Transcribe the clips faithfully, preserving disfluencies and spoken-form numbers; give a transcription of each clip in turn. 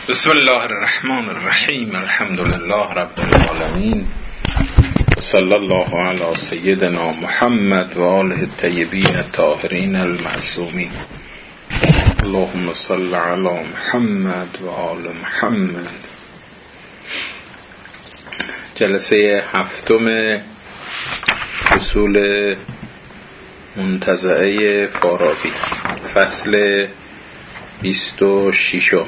بسم الله الرحمن الرحیم. الحمد لله رب العالمین و صلی الله علی سیدنا محمد و آله الطیبین الطاهرین المعصومین. اللهم صل علی محمد و آل محمد. جلسه هفتم اصول منتزعه فارابی، فصل بیست و ششم.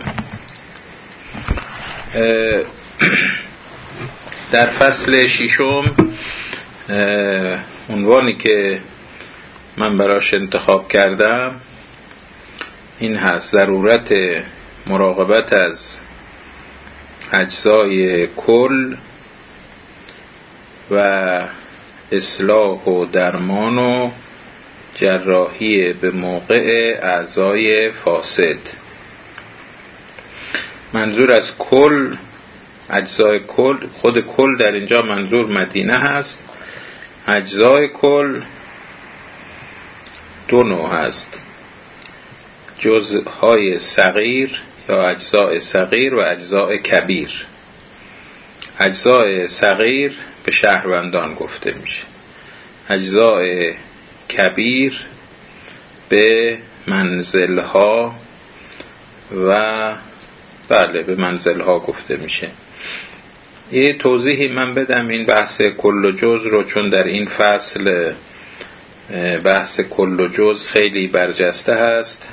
در فصل ششم عنوانی که من براش انتخاب کردم این هست: ضرورت مراقبت از اجزای کل و اصلاح و درمان و جراحی به موقع اعضای فاسد. منظور از کل، اجزای کل، خود کل در اینجا منظور مدینه هست. اجزای کل دو نوع هست: جزءهای صغیر یا اجزای صغیر و اجزای کبیر. اجزای صغیر به شهروندان گفته میشه، اجزای کبیر به منزلها و بله به منزلها گفته میشه. یه توضیحی من بدم این بحث کل و جز رو، چون در این فصل بحث کل و جز خیلی برجسته هست.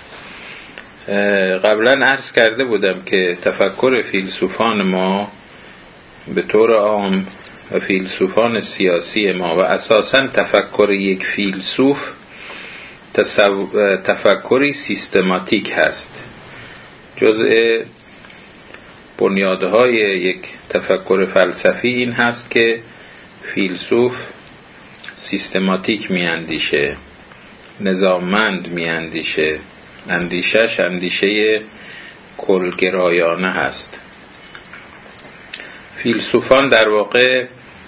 قبلا عرض کرده بودم که تفکر فیلسوفان ما به طور عام و فیلسوفان سیاسی ما و اساساً تفکر یک فیلسوف تفکری سیستماتیک هست. جزء بنیادهای یک تفکر فلسفی این هست که فیلسوف سیستماتیک میاندیشه، نظاممند میاندیشه، اندیشش اندیشه کلگرایانه هست. فیلسوفان در واقع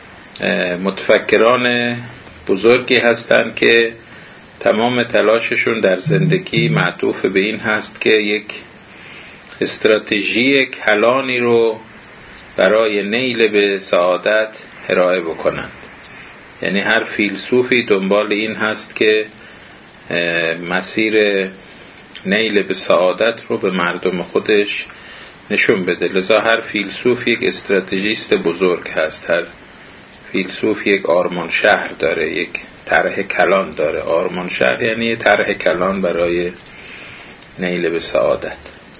متفکران بزرگی هستند که تمام تلاششون در زندگی معطوف به این هست که یک استراتژی کلانی رو برای نیل به سعادت ارائه بکنند. یعنی هر فیلسوفی دنبال این هست که مسیر نیل به سعادت رو به مردم خودش نشون بده. لذا هر فیلسوف یک استراتژیست بزرگ هست، هر فیلسوف یک آرمان شهر داره، یک طرح کلان داره. آرمان شهر یعنی طرح کلان برای نیل به سعادت.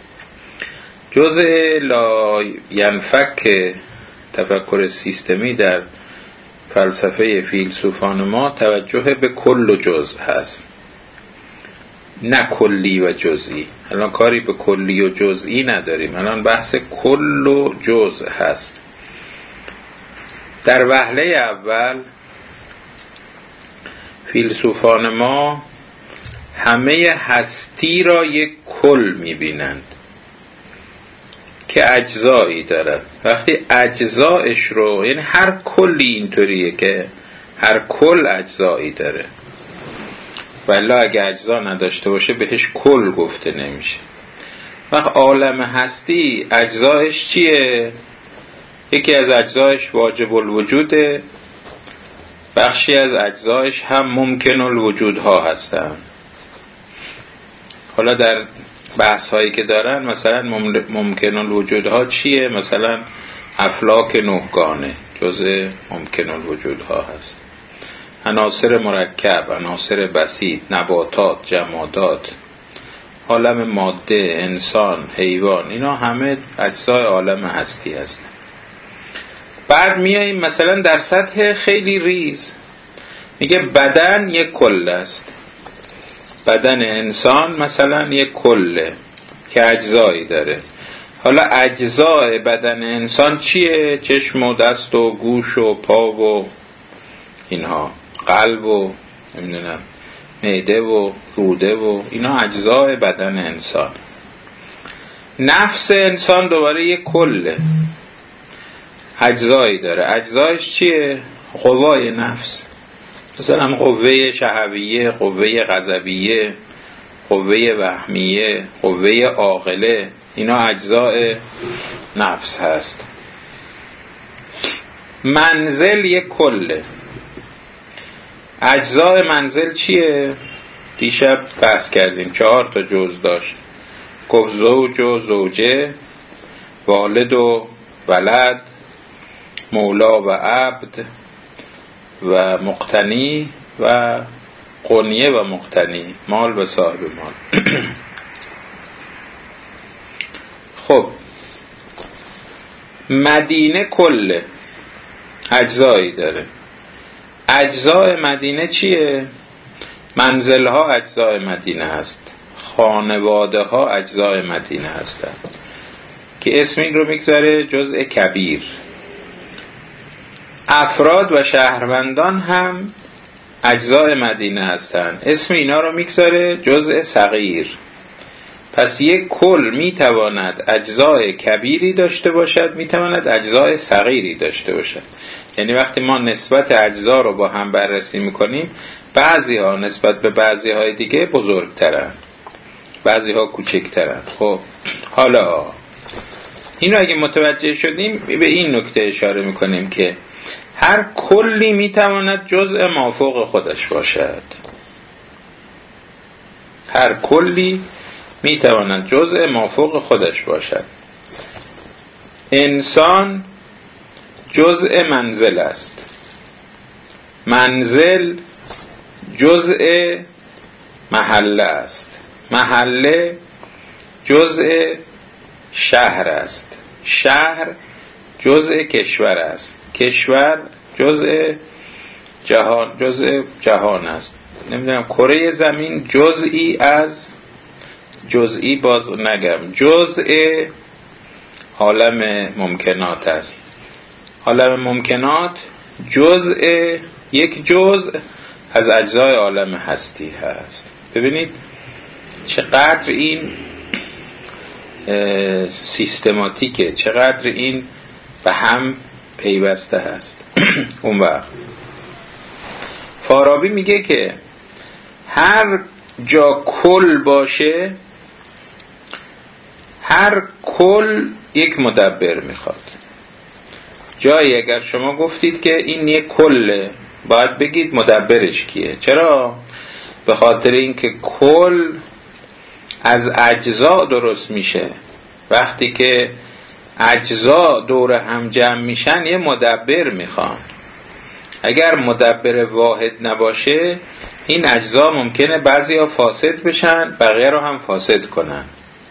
جزء لا ینفک تفکر سیستمی در فلسفه فیلسوفان ما توجه به کل و جزء هست، نه کلی و جزئی. الان کاری به کلی و جزئی نداریم، الان بحث کل و جزء هست. در وهله اول فیلسوفان ما همه هستی را یک کل می‌بینند که اجزایی دارد. وقتی اجزایش رو، یعنی هر کلی اینطوریه که هر کل اجزایی داره، ولی اگه اجزا نداشته باشه بهش کل گفته نمیشه. وقت عالم هستی اجزایش چیه؟ یکی از اجزایش واجب الوجوده، بخشی از اجزایش هم ممکن الوجودها هستن. حالا در بحث هایی که دارن مثلا ممکن الوجودها چیه؟ مثلا افلاک نهگانه جزء ممکن الوجودها هست، عناصر مرکب، عناصر بسیط، نباتات، جمادات، عالم ماده، انسان، حیوان، اینا همه اجزای عالم هستی هستن. بعد میاییم مثلا در سطح خیلی ریز میگه بدن یک کل است. بدن انسان مثلا یک کله که اجزایی داره. حالا اجزای بدن انسان چیه؟ چشم و دست و گوش و پا و اینها، قلب و نمیدونم معده و روده و اینا اجزای بدن انسان. نفس انسان دوباره یک کله، اجزایی داره. اجزایش چیه؟ قوای نفس، مثلا قوه شهویه، قوه غضبیه، قوه وهمیه، قوه عاقله. اینا اجزای نفس هست. منزل یک کله. اجزای منزل چیه؟ دیشب بحث کردیم، چهار تا جز داشت. گفت زوج و زوجه، والد و ولد، مولا و عبد و مقتنی و قنیه و مقتنی، مال و صاحب مال. خب مدینه کله اجزایی داره. اجزای مدینه چیه؟ منزل ها اجزای مدینه هست، خانواده ها اجزای مدینه هستند که اسم این رو میگذاره جزء کبیر. افراد و شهروندان هم اجزای مدینه هستند، اسم اینا رو میگذاره جزء صغیر. پس یک کل میتواند اجزای کبیری داشته باشد، میتواند اجزای صغیری داشته باشد. یعنی وقتی ما نسبت اجزا رو با هم بررسی میکنیم، بعضی ها نسبت به بعضی های دیگه بزرگترن، بعضی ها کوچکترن. خب حالا اینو اگه متوجه شدیم به این نکته اشاره میکنیم که هر کلی میتواند جزء مافوق خودش باشد. هر کلی میتواند جزء مافوق خودش باشد. انسان جزء منزل است، منزل جزء محله است، محله جزء شهر است، شهر جزء کشور است، کشور جزء جهان، جزء جهان است. نمیدونم کره زمین جزئی از جزئی، باز نگم، جزء عالم ممکنات است. عالم ممکنات جزء یک جزء از اجزای عالم هستی هست. ببینید چقدر این سیستماتیکه، چقدر این به هم پیوسته هست. اون وقت فارابی میگه که هر جا کل باشه، هر کل یک مدبر میخواد. جایی اگر شما گفتید که این یک کله، باید بگید مدبرش کیه. چرا؟ به خاطر اینکه کل از اجزا درست میشه. وقتی که اجزا دور هم جمع میشن یه مدبر میخوان. اگر مدبر واحد نباشه این اجزا ممکنه بعضی ها فاسد بشن، بقیه رو هم فاسد کنن.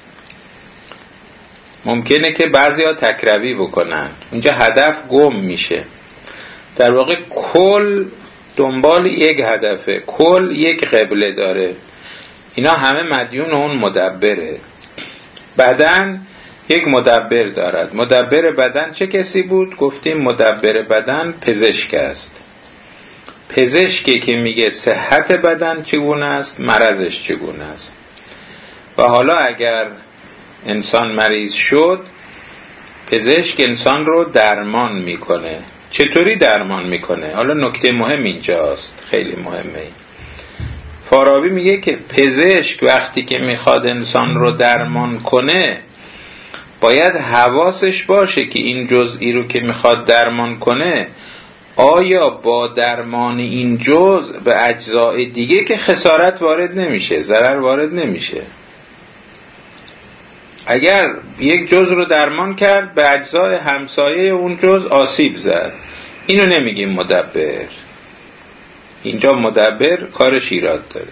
ممکنه که بعضی ها تکروی بکنن، اونجا هدف گم میشه. در واقع کل دنبال یک هدفه، کل یک قبله داره. اینا همه مدیون اون مدبره. بدن یک مدبر دارد. مدبر بدن چه کسی بود؟ گفتیم مدبر بدن پزشک است. پزشکی که میگه صحت بدن چگونه است، مرضش چگونه است. و حالا اگر انسان مریض شد، پزشک انسان رو درمان میکنه. چطوری درمان میکنه؟ حالا نکته مهم اینجاست، خیلی مهمه. فارابی میگه که پزشک وقتی که میخواد انسان رو درمان کنه باید حواسش باشه که این جزئی رو که میخواد درمان کنه آیا با درمان این جزء به اجزای دیگه که خسارت وارد نمیشه، ضرر وارد نمیشه. اگر یک جزء رو درمان کرد به اجزای همسایه اون جزء آسیب زد، اینو نمیگیم مدبر. اینجا مدبر کارش ایراد داره.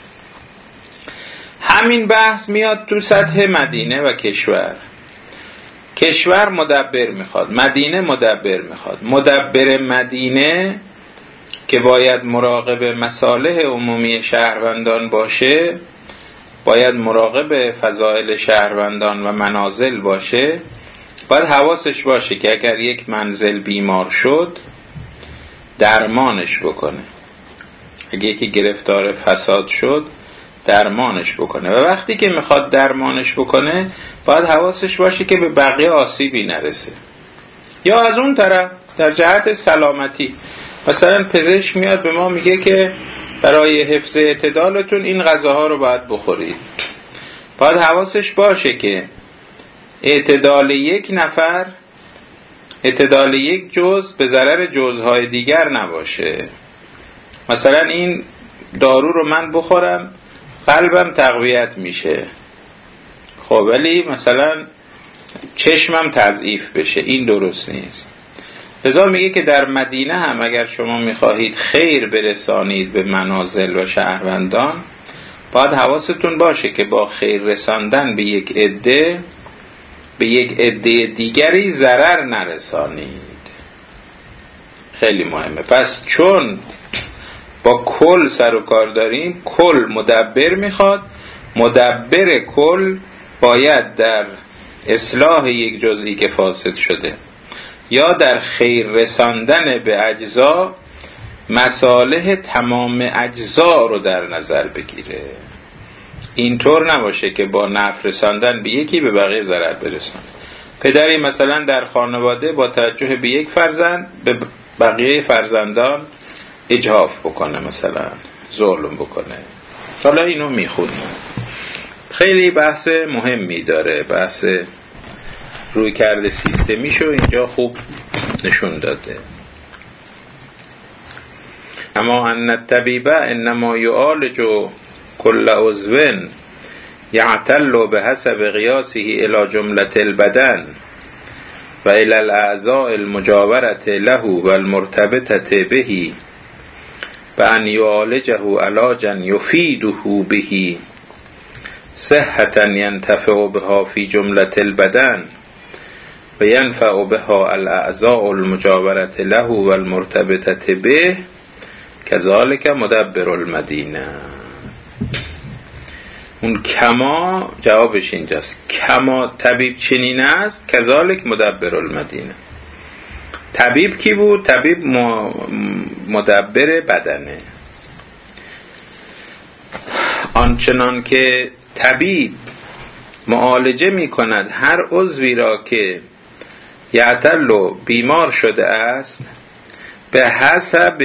همین بحث میاد تو سطح مدینه و کشور. کشور مدبر میخواد، مدینه مدبر میخواد. مدبر مدینه که باید مراقب مصالح عمومی شهروندان باشه، باید مراقب فضائل شهروندان و منازل باشه، باید حواسش باشه که اگر یک منزل بیمار شد درمانش بکنه. اگه یکی گرفتار فساد شد درمانش بکنه. و وقتی که میخواد درمانش بکنه باید حواسش باشه که به بقیه آسیبی نرسه. یا از اون طرف در جهت سلامتی، مثلا پزشک میاد به ما میگه که برای حفظ اعتدالتون این غذاها رو باید بخورید. باید حواسش باشه که اعتدال یک نفر، اعتدال یک جز به ضرر جزهای دیگر نباشه. مثلا این دارو رو من بخورم قلبم تقویت میشه، خب ولی مثلا چشمم تضعیف بشه، این درست نیست. لذا میگه که در مدینه هم اگر شما میخواهید خیر برسانید به منازل و شهروندان، باید حواستون باشه که با خیر رساندن به یک عده به یک عده دیگری ضرر نرسانید. خیلی مهمه. پس چون با کل سر و کار داریم، کل مدبر میخواد، مدبر کل باید در اصلاح یک جزئی که فاسد شده یا در خیر رساندن به اجزا مصالح تمام اجزا رو در نظر بگیره. اینطور نباشه که با نفع رساندن به یکی به بقیه ضرر برسانه. پدری مثلا در خانواده با توجه به یک فرزند به بقیه فرزندان اجحاف بکنه، مثلا ظلم بکنه. حالا اینو میخونیم. خیلی بحث مهمی داره، بحث روی کرده سیستمیشو اینجا خوب نشون داده. اما ان الطبیب انما یعالج کل عضو یعتل بحسب قیاسه الى جملة البدن و الى الاعضاء المجاورة له والمرتبطة به و ان یعالجه علاجا یفیده به صحة ینتفع بها فی جملة البدن و ینفع بها الاعضاء المجاورة له والمرتبطة به کذالک مدبر المدینه. اون کما جوابش اینجاست، کما طبیب چنین است کذالک مدبر المدینه. طبیب کی بود؟ طبیب مدبر بدنه. آنچنان که طبیب معالجه می کند هر عضوی را که یعتل و بیمار شده است، به حسب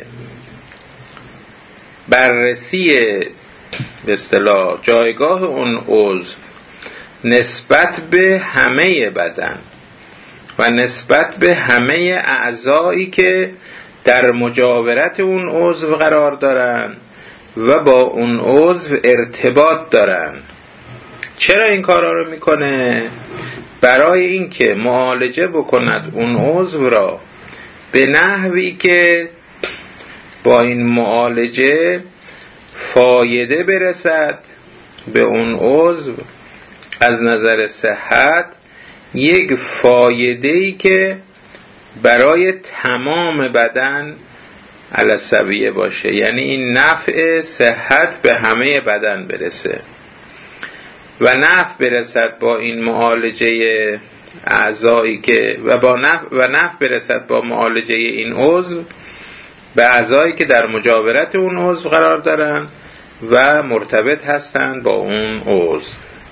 بررسی به اصطلاح جایگاه اون عضو نسبت به همه بدن و نسبت به همه اعضایی که در مجاورت اون عضو قرار دارن و با اون عضو ارتباط دارن. چرا این کارا رو میکنه؟ برای اینکه معالجه بکند اون عضو را به نحوی که با این معالجه فایده برسد به اون عضو از نظر صحت، یک فایده‌ای که برای تمام بدن علسویه باشه، یعنی این نفع صحت به همه بدن برسه و نفع برسد با این معالجه اعضایی که و با نفع و نفع برسد با معالجه این عضو به اعضایی که در مجاورت اون عضو قرار دارن و مرتبط هستند با اون عضو.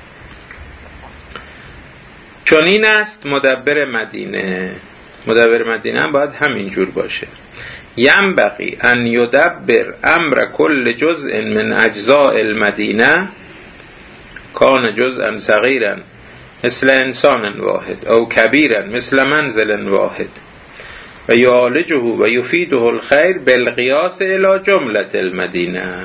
چون این است مدبر مدینه. مدبر مدینه هم باید همینجور باشه. ینبغی ان یدبر امر کل جزء من اجزاء المدینه کان جزءا صغیرا مثل انسان واحد او کبیرا مثل منزل واحد و یعالجه و یفیده الخیر بالقیاس الی جملة المدینه.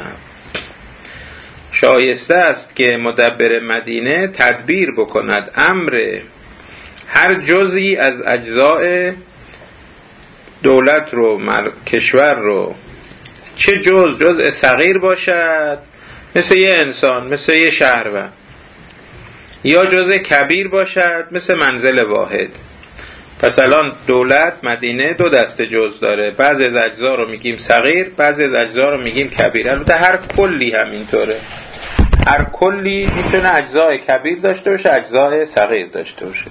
شایسته است که مدبر مدینه تدبیر بکند امر هر جزئی از اجزاء دولت رو، کشور رو، چه جز جزء صغیر باشد مثل یه انسان، مثل یه شهروند، یا جزء کبیر باشد مثل منزل واحد. پس الان دولت مدینه دو دسته جز داره، بعضی از اجزا رو میگیم صغیر، بعضی از اجزا رو میگیم کبیر. البته هر کلی همینطوره، هر کلی میتونه اجزای کبیر داشته باشه، اجزای صغیر داشته باشه.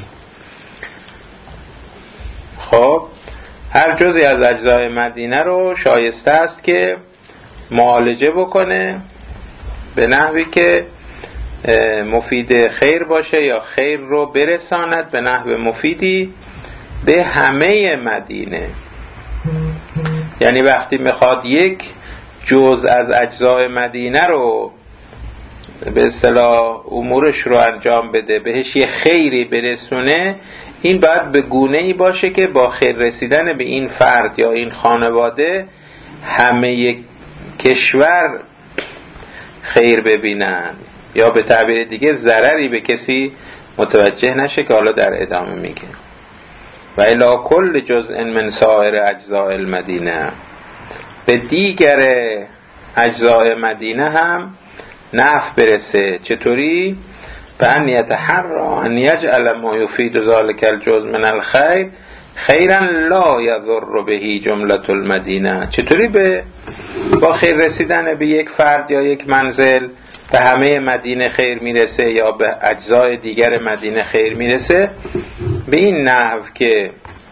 خب هر جزئی از اجزای مدینه رو شایسته است که معالجه بکنه به نحوی که مفید خیر باشه یا خیر رو برساند به نحو مفیدی به همه مدینه. یعنی وقتی میخواد یک جزء از اجزای مدینه رو به اصطلاح امورش رو انجام بده، بهش یه خیری برسونه، این باید به گونه‌ای باشه که با خیر رسیدن به این فرد یا این خانواده همه کشور خیر ببینن، یا به تعبیر دیگه ضرری به کسی متوجه نشه که حالا در ادامه میگه. و الی کل جزء من سایر اجزاء المدینه، به دیگر اجزای مدینه هم نفع برسه. چطوری؟ بأن یتحرى ان یجعل ما یفید ذلک الجزء من الخیر خیرا لا یضر به جملة المدینه. چطوری به با خیر رسیدن به یک فرد یا یک منزل به همه مدینه خیر میرسه یا به اجزای دیگر مدینه خیر میرسه؟ به این نحو که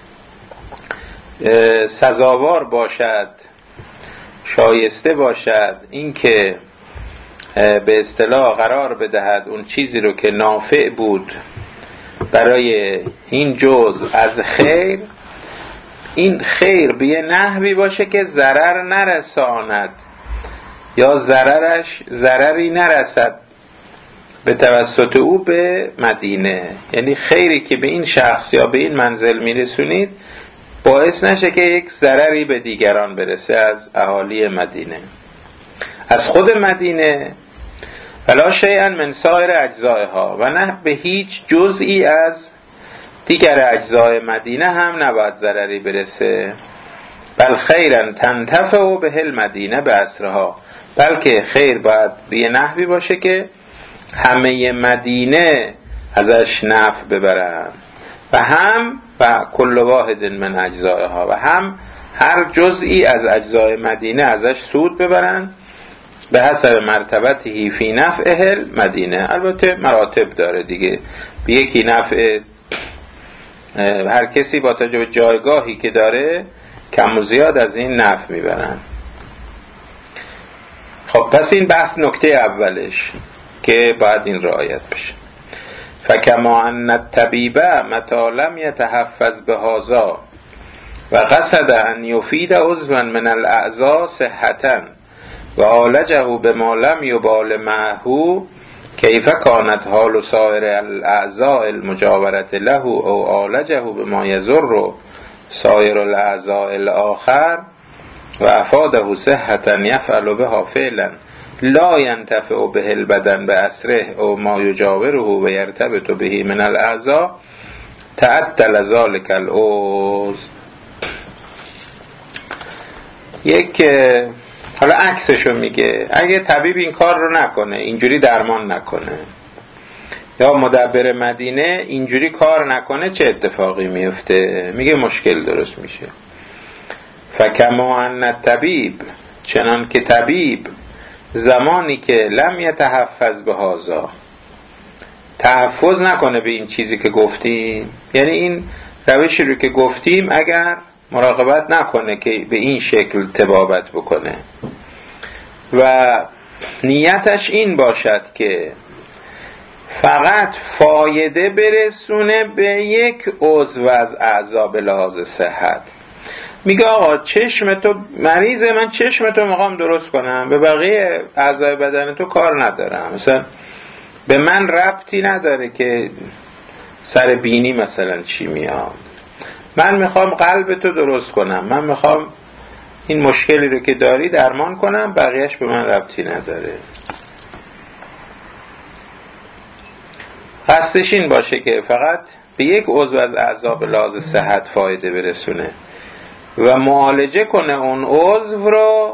سزاوار باشد، شایسته باشد این که به اصطلاح قرار بدهد اون چیزی رو که نافع بود برای این جزء از خیر، این خیر به یه نحوی باشه که ضرر نرساند یا ضررش ضرری نرسد به توسط او به مدینه. یعنی خیری که به این شخص یا به این منزل میرسونید باعث نشه که یک ضرری به دیگران برسه از اهالی مدینه، از خود مدینه، ولا شیئا من سایر اجزائها، و نه به هیچ جزئی از دیگر اجزای مدینه هم نباید ضرری برسه. بل خیرا تنتفع به المدینه به اسرها، بلکه خیر باید به نحوی باشه که همه مدینه ازش نفع ببرن، و هم و کل واحد من اجزائها، و هم هر جزئی از اجزای مدینه ازش سود ببرن به حسب مرتبته فی نفعه المدینه. البته مراتب داره دیگه، به یکی نفع هر کسی با توجه به جایگاهی که داره کم و زیاد از این نفع میبرن. خب پس این بحث نکته اولش که باید این رعایت بشه. فکما ان الطبیب متی لم یتحفظ بهذا و قصد ان یفید عضوا من الاعضاء صحتا و عالجه بما لم یبال معه، کیف کانت حال سایر الاعضاء المجاورة له او عالجه بما یضر سایر الاعضاء الاخر و افاده صحتا یفعل بها فعلا لا ینتفع به البدن به اسره او ما یجاوره و یرتبط به من الاعضاء، تعطل ذلك العضو. یک حالا عکسشو میگه، اگه طبیب این کار رو نکنه، اینجوری درمان نکنه، یا مدبر مدینه اینجوری کار نکنه، چه اتفاقی میفته؟ میگه مشکل درست میشه. فکما ان الطبیب، چنان که طبیب زمانی که لم یتحفظ به هذا، تحفظ نکنه به این چیزی که گفتیم، یعنی این روشی رو که گفتیم اگر مراقبت نکنه که به این شکل طبابت بکنه و نیتش این باشد که فقط فایده برسونه به یک عضو از اعضا به لحاظ صحت، میگه آقا چشم تو مریض، من چشم تو میخوام درست کنم، به بقیه اعضای بدن تو کار ندارم، مثلا به من ربطی نداره که سر بینی مثلا چی میاد، من میخوام قلب تو درست کنم، من میخوام این مشکلی رو که داری درمان کنم، بقیهش به من ربطی نداره. قصدش این باشه که فقط به یک عضو از اعضا به لحاظ صحت فایده برسونه و معالجه کنه اون عضو رو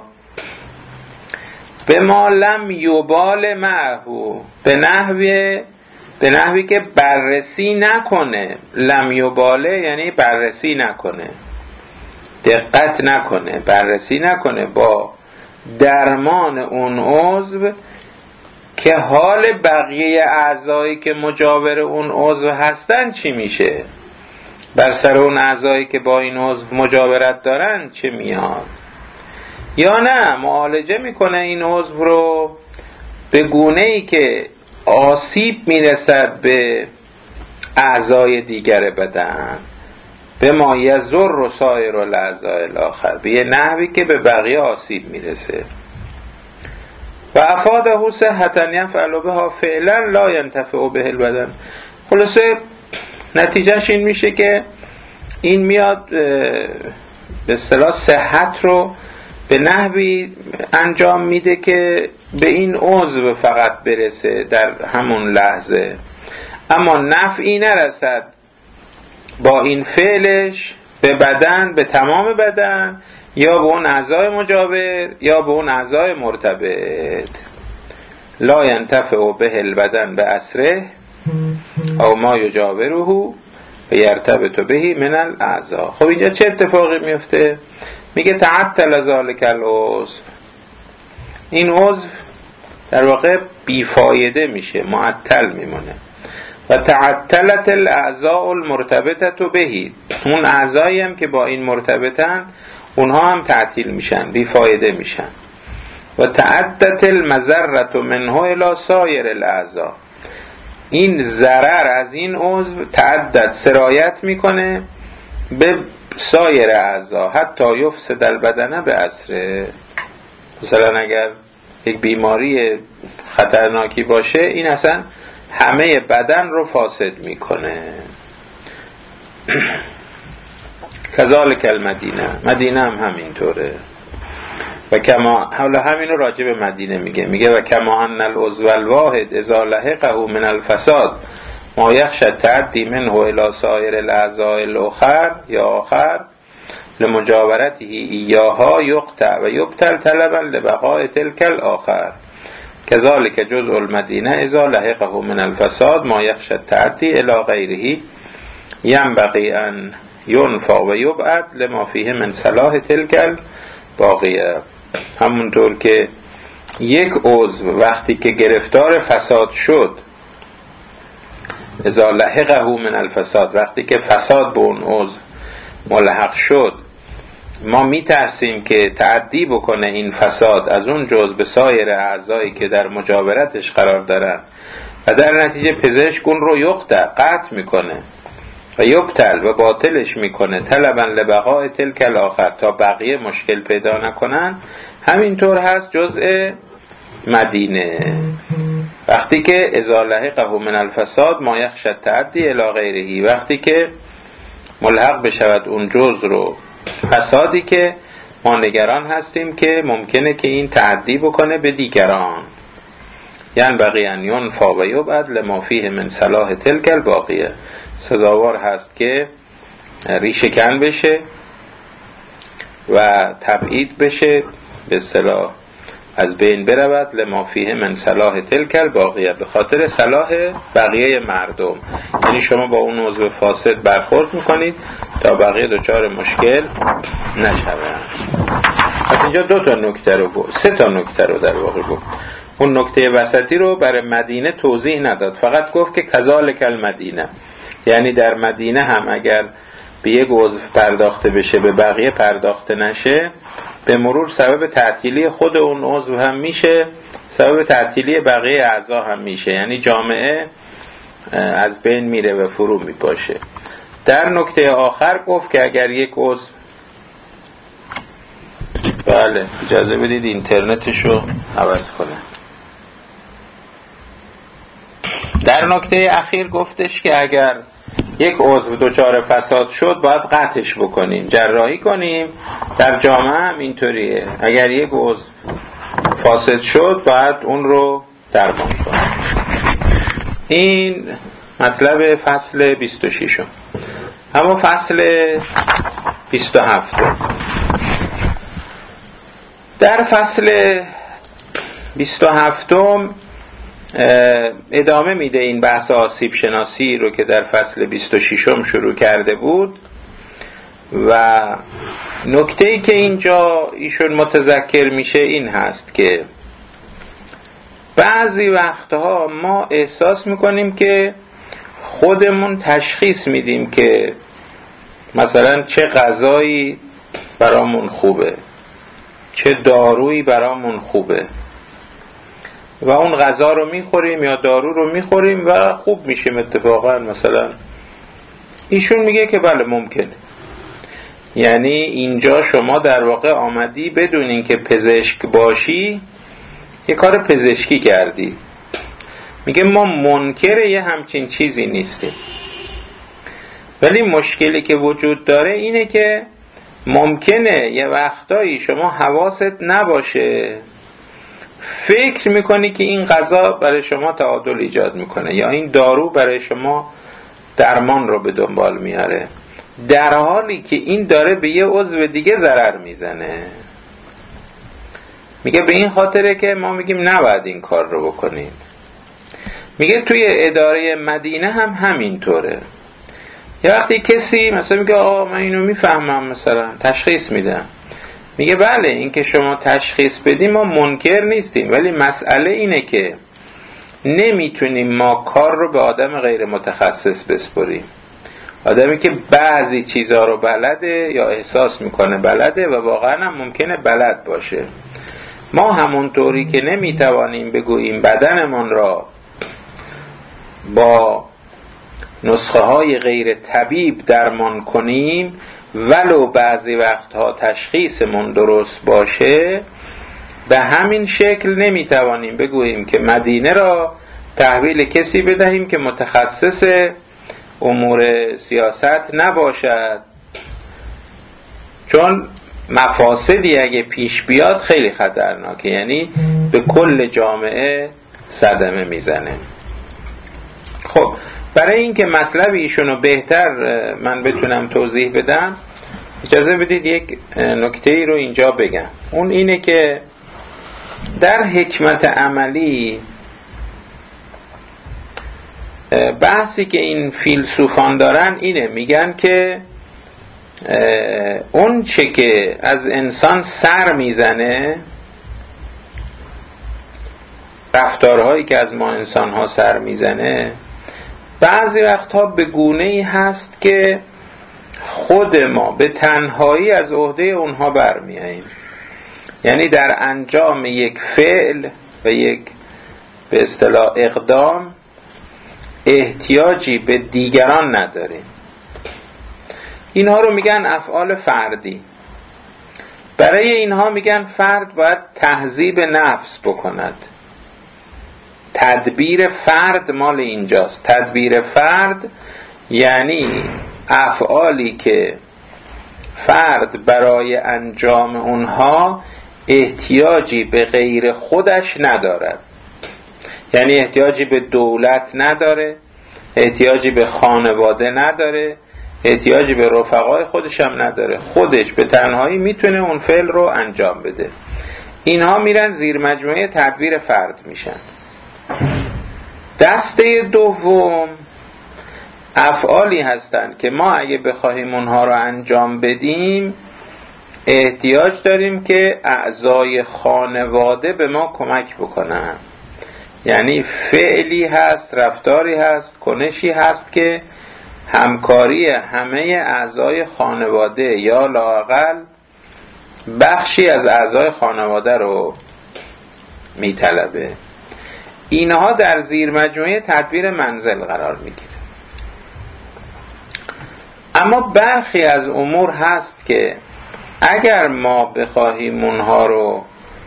به ما لم یبال معه، به نحوی به نحوی که بررسی نکنه. لم یباله یعنی بررسی نکنه، دقت نکنه، بررسی نکنه با درمان اون عضو که حال بقیه اعضایی که مجاور اون عضو هستن چی میشه، بر سر اون اعضایی که با این عضو مجاورت دارن چه میاد، یا نه معالجه میکنه این عضو رو به گونه‌ای که آسیب میرسد به اعضای دیگر بدن، به ما یضر و سایر الاعضاء الاخر، به یه نحوی که به بقیه آسیب میرسه. و افاده صحتا یفعل بها فعلا لا ینتفع به البدن. خلاصه نتیجهش این میشه که این میاد به اصطلاح صحت رو به نحوی انجام میده که به این عضو فقط برسه در همون لحظه، اما نفعی نرسد با این فعلش به بدن، به تمام بدن، یا به اون اعضای مجاور یا به اون اعضای مرتبط. لا ینتفع به البدن به اسره او ما یجاوره و یرتبط به من الاعضا. خب اینجا چه اتفاقی میفته؟ میگه تعطل ذلک العضو، این عضو در واقع بیفایده میشه، معطل میمونه. و تعطلت الاعضاء المرتبطه به، اون اعضایی هم که با این مرتبطن اونها هم تعطیل میشن، بیفایده میشن. و تعدت المضره منه الی سایر الاعضاء، این ضرر از این عضو تعدد سرایت میکنه به سایر اعضا، حتی یفسد البدن به اسره. مثلا اگر یک بیماری خطرناکی باشه، این اصلا همه بدن رو فاسد میکنه. کذالک المدینه، مدینه هم همینطوره. و کما، حالا همین رو راجع به مدینه میگه، میگه و کما ان العضو الواحد اذا لحقه من الفساد ما یخشى تعدی منه الی سایر الاعضاء الاخر یا آخر لمجاورته ایاها یقطع و یبتل طلبا لبقاء تلک الاخر. کذالک جزء المدینه اذا لحقه من الفساد ما یخشى تعدی الی غیره ینبغی ان ینفع و یبعد لما فیه من صلاح تلک الباقیه. همونطور که یک عضو وقتی که گرفتار فساد شد، اذا لحقه من الفساد، وقتی که فساد به اون عضو ملحق شد، ما میترسیم که تعدی بکنه این فساد از اون جزء به سایر اعضایی که در مجاورتش قرار دارن و در نتیجه پزشک اون رو یقطع، قطع میکنه و یبتل و باطلش میکنه طلبا لبقاء تلک الاخر، تا بقیه مشکل پیدا نکنن. همینطور هست جزء مدینه، وقتی که اذا لحقه من الفساد ما یخشى تعدی الی غیره، وقتی که ملحق بشود اون جزء رو فسادی که ما نگران هستیم که ممکنه که این تعدی بکنه به دیگران. یعنی بقیه ان ینفع و یبعد لما فیه من صلاح تلک الباقیه، سزاوار هست که ریشه کن بشه و تبعید بشه، به اصطلاح از بین برود، لما فیه من صلاح تلک الباقیه، به خاطر صلاح بقیه مردم. یعنی شما با اون عضو فاسد برخورد میکنید تا بقیه دچار مشکل نشوند. پس اینجا دو تا نکته رو گفت، سه تا نکته رو در واقع گفت. اون نکته وسطی رو برای مدینه توضیح نداد، فقط گفت که کذالک المدینه، یعنی در مدینه هم اگر به یک عضو پرداخته بشه به بقیه پرداخته نشه، به مرور سبب تعطیلی خود اون عضو هم میشه، سبب تعطیلی بقیه اعضا هم میشه، یعنی جامعه از بین میره و فرو میپاشه. در نکته آخر گفت که اگر یک عضو، بله اجازه بدید اینترنتشو عوض کنه. در نکته اخیر گفتش که اگر یک عضو دچار فساد شد باید قطعش بکنیم، جراحی کنیم. در جامعه هم اینطوریه، اگر یک عضو فاسد شد باید اون رو درمان کنیم. این مطلب فصل بیست و شش. اما فصل بیست و هفت، در فصل بیست و هفت ادامه میده این بحث آسیب شناسی رو که در فصل بیست و شش شروع کرده بود. و نکته‌ای که اینجا ایشون متذکر میشه این هست که بعضی وقتها ما احساس میکنیم که خودمون تشخیص میدیم که مثلا چه غذایی برامون خوبه، چه دارویی برامون خوبه و اون غذا رو میخوریم یا دارو رو میخوریم و خوب میشیم اتفاقا. مثلا ایشون میگه که بله ممکنه، یعنی اینجا شما در واقع آمدی بدون این که پزشک باشی یه کار پزشکی کردی، میگه ما منکر یه همچین چیزی نیستیم، ولی مشکلی که وجود داره اینه که ممکنه یه وقتایی شما حواست نباشه، فکر میکنی که این غذا برای شما تعادل ایجاد میکنه یا این دارو برای شما درمان رو به دنبال میاره، در حالی که این داره به یه عضو دیگه ضرر میزنه. میگه به این خاطره که ما میگیم نباید این کار رو بکنیم. میگه توی اداره مدینه هم همینطوره. یه وقتی کسی مثلا میگه آقا من اینو میفهمم، مثلا تشخیص میدم، میگه بله این که شما تشخیص بدیم ما منکر نیستیم، ولی مسئله اینه که نمیتونیم ما کار رو به آدم غیر متخصص بسپریم. آدمی که بعضی چیزها رو بلده یا احساس میکنه بلده و واقعا هم ممکنه بلد باشه. ما همونطوری که نمیتوانیم بگوییم بدنمون را با نسخه های غیر طبیب درمان کنیم ولو بعضی وقتها تشخیصمون درست باشه، به همین شکل نمیتوانیم بگوییم که مدینه را تحویل کسی بدهیم که متخصص امور سیاست نباشد، چون مفاسدی اگه پیش بیاد خیلی خطرناکه، یعنی به کل جامعه صدمه میزنه. خب برای اینکه مطلب ایشونو بهتر من بتونم توضیح بدم، اجازه بدید یک نکته ای رو اینجا بگم. اون اینه که در حکمت عملی بحثی که این فیلسوفان دارن اینه، میگن که اون چه که از انسان سر میزنه، رفتارهایی که از ما انسان ها سر میزنه، بعضی وقتها به گونه‌ای هست که خود ما به تنهایی از عهده اونها برمیاییم. یعنی در انجام یک فعل و یک به اصطلاح اقدام احتیاجی به دیگران نداریم. اینها رو میگن افعال فردی. برای اینها میگن فرد باید تهذیب نفس بکند. تدبیر فرد مال اینجاست. تدبیر فرد یعنی افعالی که فرد برای انجام اونها احتیاجی به غیر خودش ندارد. یعنی احتیاجی به دولت نداره، احتیاجی به خانواده نداره، احتیاجی به رفقای خودش هم نداره، خودش به تنهایی میتونه اون فعل رو انجام بده. اینها میرن زیر مجموعه تدبیر فرد میشن. دسته دوم افعالی هستند که ما اگه بخواهیم اونها رو انجام بدیم احتیاج داریم که اعضای خانواده به ما کمک بکنن. یعنی فعلی هست، رفتاری هست، کنشی هست که همکاری همه اعضای خانواده یا لااقل بخشی از اعضای خانواده رو میطلبه. اینها در زیر مجموعه تدبیر منزل قرار میگیره. اما برخی از امور هست که اگر ما بخواهیم اونها رو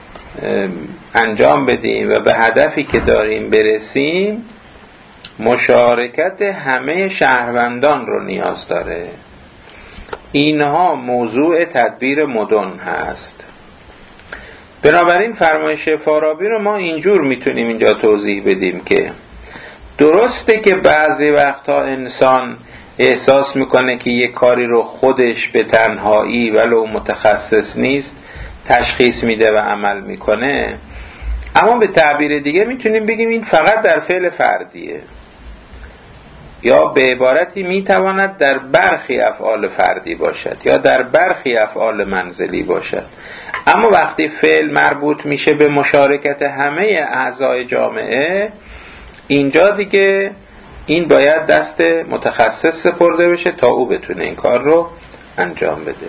انجام بدیم و به هدفی که داریم برسیم مشارکت همه شهروندان رو نیاز داره. اینها موضوع تدبیر مدن هست. بنابراین فرمایش فارابی رو ما اینجور میتونیم اینجا توضیح بدیم که درسته که بعضی وقتا انسان احساس میکنه که یک کاری رو خودش به تنهایی ولو متخصص نیست تشخیص میده و عمل میکنه، اما به تعبیر دیگه میتونیم بگیم این فقط در فعل فردیه، یا به عبارتی میتواند در برخی افعال فردی باشد یا در برخی افعال منزلی باشد. اما وقتی فعل مربوط میشه به مشارکت همه اعضای جامعه، اینجا دیگه این باید دست متخصص سپرده بشه تا او بتونه این کار رو انجام بده.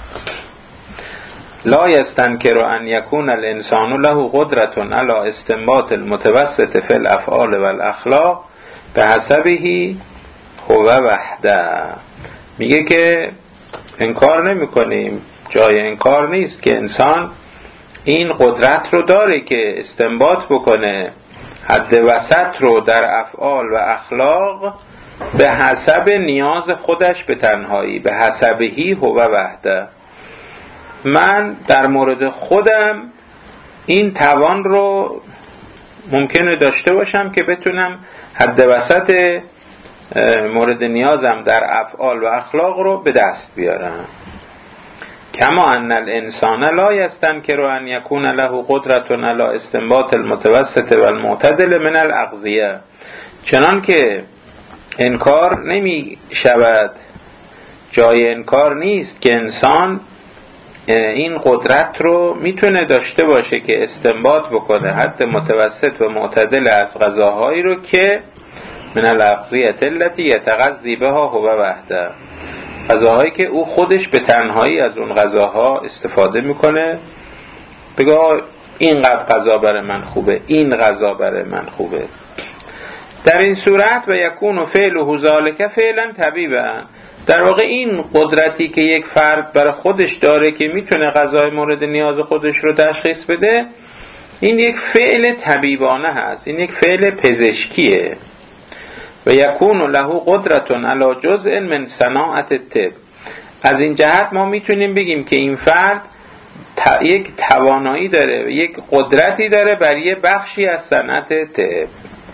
لا یستنکر ان یکون الانسان له قدرة علی استنباط المتوسط فی الافعال والاخلاق به حسبه هو وحده. میگه که انکار نمی کنیم، جای انکار نیست که انسان این قدرت رو داره که استنباط بکنه حد وسط رو در افعال و اخلاق به حسب نیاز خودش به تنهایی، به حسبهی هو وحده. من در مورد خودم این توان رو ممکنه داشته باشم که بتونم حد وسط مورد نیازم در افعال و اخلاق رو به دست بیارم. کما ان الانسان لا یستنکر ان یکون له قدرت علی استنباط المتوسط و المعتدل من الاغذیه، چنان که انکار نمی شود، جای انکار نیست که انسان این قدرت رو میتونه داشته باشه که استنباط بکنه حد متوسط و معتدل از غذاهایی رو که من الاغذیه التي یتغذی بها هو وحده، غذاهایی که او خودش به تنهایی از اون غذاها استفاده میکنه، بگه اینقدر غذا برای من خوبه، این غذا برای من خوبه. در این صورت و یکون فعله ذالک فعلا طبیبا، در واقع این قدرتی که یک فرد برای خودش داره که میتونه غذای مورد نیاز خودش رو تشخیص بده، این یک فعل طبیبانه هست، این یک فعل پزشکیه. و یکون له قدرت علی جزء من صناعت الطب، از این جهت ما میتونیم بگیم که این فرد ت... یک توانایی داره، یک قدرتی داره بر یک بخشی از صنعت طب.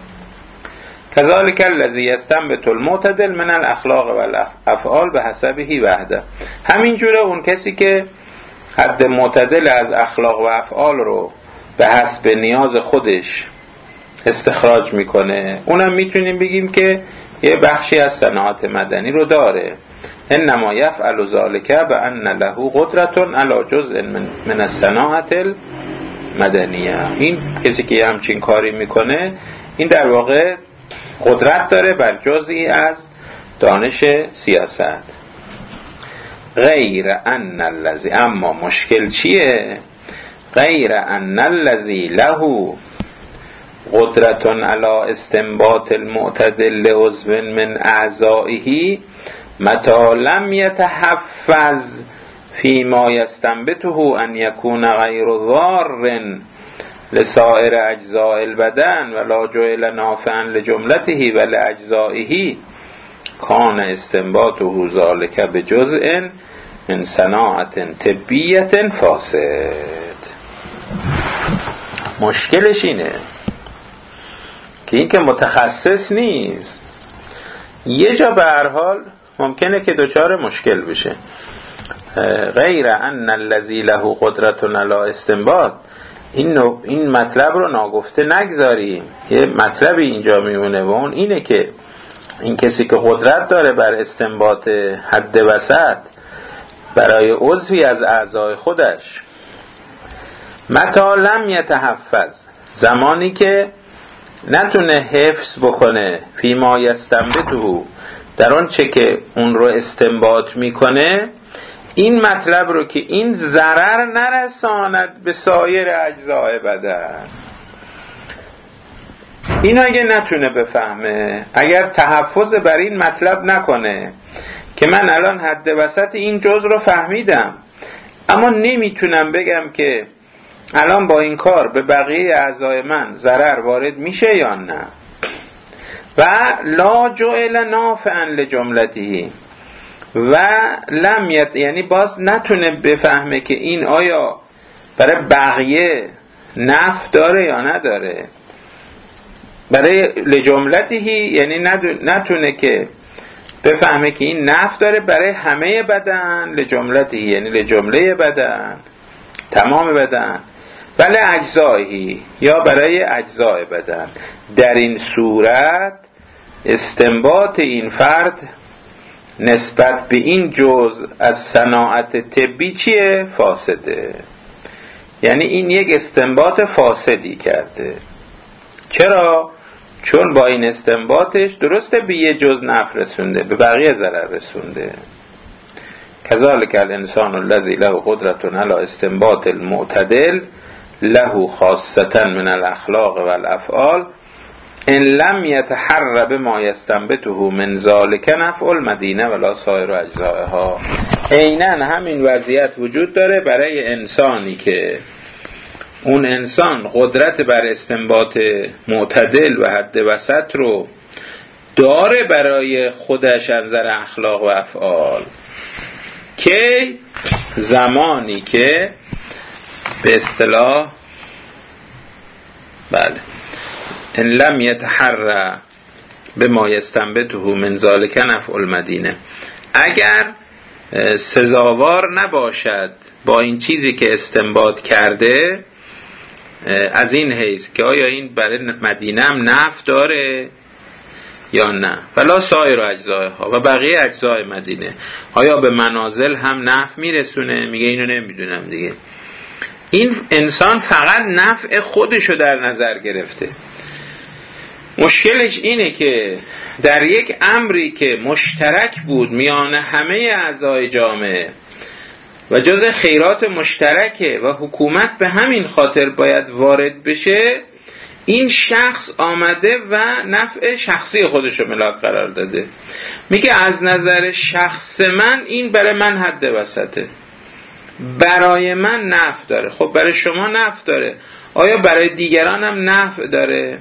کذالک الذی یستنبط المعتدل من الاخلاق و الافعال به حسبه وحده، همین جوره اون کسی که حد معتدل از اخلاق و افعال رو به حسب نیاز خودش استخراج میکنه، اونم میتونیم بگیم که یه بخشی از صناعت مدنی رو داره. انما یفعل ذلک بان له قدرت علی جزء من من الصناعت المدنیه، این کسی که همچین کاری میکنه این در واقع قدرت داره بر جزئی از دانش سیاست. غیر ان الذی، اما مشکل چیه؟ غیر ان الذی له قدرت علی استنباط المعتدل عضو من اعضائه متى لم يتحفظ فيما يستنبطه ان يكون غیر ضار لسائر اجزاء البدن ولا جعل نافعا لجملته ولأجزائه کان استنباطه ذلك بجزء من صناعت طبیة فاسد. مشکلش اینه که این که متخصص نیست، یه جا به هر حال ممکنه که دچار مشکل بشه. غیر ان الذی له قدرت علی استنباط، این این مطلب رو ناگفته نگذاریم، یه مطلبی اینجا میمونه و اون اینه که این کسی که قدرت داره بر استنباط حد وسط برای عضوی از اعضای خودش، متى لم یتحفظ، زمانی که نتونه حفظ بکنه، فیما یستنبطه، در آن چه که اون رو استنباط میکنه، این مطلب رو که این ضرر نرساند به سایر اجزای بدن، این اگه نتونه بفهمه، اگر تحفظ بر این مطلب نکنه که من الان حد وسط این جزء رو فهمیدم اما نمیتونم بگم که الان با این کار به بقیه اعضای من ضرر وارد میشه یا نه، و لا جعل نافعا لجملته، و لمیت یعنی باز نتونه بفهمه که این آیا برای بقیه نفع داره یا نداره، برای لجملتهی یعنی نتونه که بفهمه که این نفع داره برای همه بدن، لجملتهی یعنی لجمله بدن، تمام بدن، ولی اجزایی یا برای اجزای بدن. در این صورت استنباط این فرد نسبت به این جزء از صناعت طبی چیه؟ فاسده. یعنی این یک استنباط فاسدی کرده. چرا؟ چون با این استنباطش درسته به یه جزء نفع رسونده، به بقیه ضرر رسونده. کذالک الانسان الذی له قدرت علی استنباط المعتدل له خاصة من الاخلاق والافعال ان لم يتحرب ما يستنبطه من ذلك نفع المدینه ولا سایر اجزائها. عیناً همین وضعیت وجود داره برای انسانی که اون انسان قدرت بر استنباط معتدل و حد وسط رو داره برای خودش از نظر اخلاق و افعال، که زمانی که به اصطلاح بله ان لم یتحرى بما یستنبطه من ذلک نفع المدینه، اگر سزاوار نباشد با این چیزی که استنباط کرده از این حیث که آیا این برای مدینه هم نفع داره یا نه، ولا سایر اجزایها و بقیه اجزای مدینه آیا به منازل هم نفع میرسونه؟ میگه اینو نمیدونم دیگه. این انسان فقط نفع خودشو در نظر گرفته. مشکلش اینه که در یک امری که مشترک بود میان همه اعضای جامعه و جز خیرات مشترکه و حکومت به همین خاطر باید وارد بشه، این شخص آمده و نفع شخصی خودشو ملاک قرار داده. میگه از نظر شخص من این برای من حد وسطه، برای من نفع داره. خب برای شما نفع داره، آیا برای دیگران هم نفع داره؟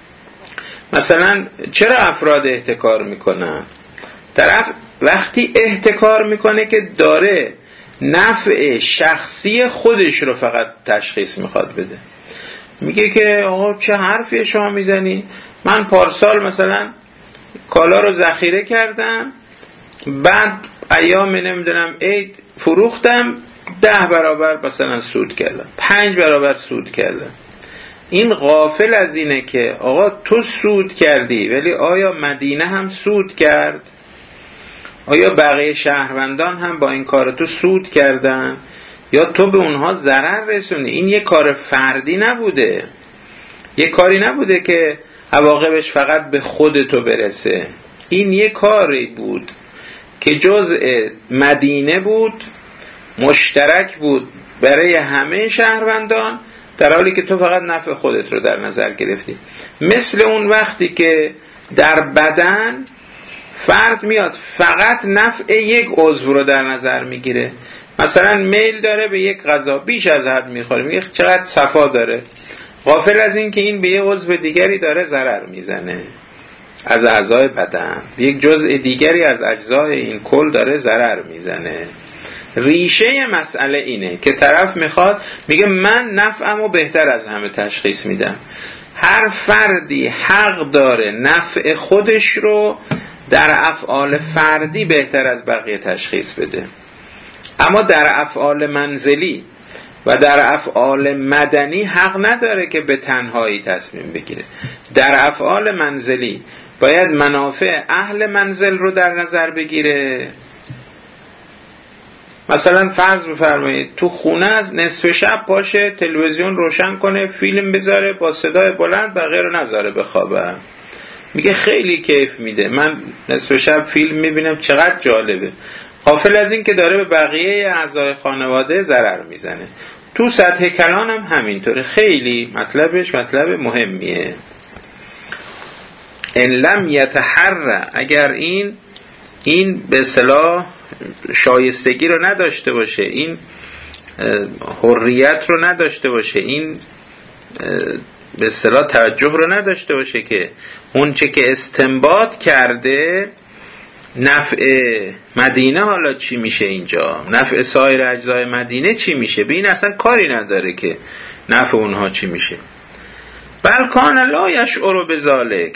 مثلا چرا افراد احتکار میکنن؟ طرف وقتی احتکار میکنه که داره نفع شخصی خودش رو فقط تشخیص میخواد بده. میگه که آقا چه حرفی شما میزنی؟ من پارسال مثلا کالا رو ذخیره کردم، بعد ایام نمیدونم عید فروختم، ده برابر مثلا سود کردم، پنج برابر سود کردم. این غافل از اینه که آقا تو سود کردی، ولی آیا مدینه هم سود کرد؟ آیا بقیه شهروندان هم با این کار تو سود کردن؟ یا تو به اونها ضرر رسوندی؟ این یه کار فردی نبوده، یه کاری نبوده که عواقبش فقط به خود تو برسه. این یه کاری بود که جزء مدینه بود، مشترک بود برای همه شهروندان، در حالی که تو فقط نفع خودت رو در نظر گرفتی. مثل اون وقتی که در بدن فرد میاد فقط نفع یک عضو رو در نظر میگیره، مثلا میل داره به یک غذا بیش از حد میخوره، میگه چقدر صفا داره، غافل از این که این به یک عضو دیگری داره ضرر میزنه از اعضای بدن، یک جزء دیگری از اجزای این کل داره ضرر میزنه. ریشه مسئله اینه که طرف میخواد میگه من نفعمو بهتر از همه تشخیص میدم. هر فردی حق داره نفع خودش رو در افعال فردی بهتر از بقیه تشخیص بده، اما در افعال منزلی و در افعال مدنی حق نداره که به تنهایی تصمیم بگیره. در افعال منزلی باید منافع اهل منزل رو در نظر بگیره. مثلا فرض بفرمایید تو خونه از نصف شب باشه تلویزیون روشن کنه، فیلم بذاره با صدای بلند، بقیه رو نذاره بخوابه. میگه خیلی کیف میده، من نصف شب فیلم میبینم، چقدر جالبه. غافل از این که داره به بقیه اعضای خانواده ضرر میزنه. تو سطح کلان هم همینطوره، خیلی مطلبش مطلب مهمیه. ان لم یتحرى، اگر این این به اصطلاح شایستگی رو نداشته باشه، این حریت رو نداشته باشه، این به اصطلاح توجه رو نداشته باشه که اون چه که استنباط کرده نفع مدینه حالا چی میشه، اینجا نفع سایر اجزای مدینه چی میشه، به این اصلا کاری نداره که نفع اونها چی میشه. بل کان لا یشعر بذالک،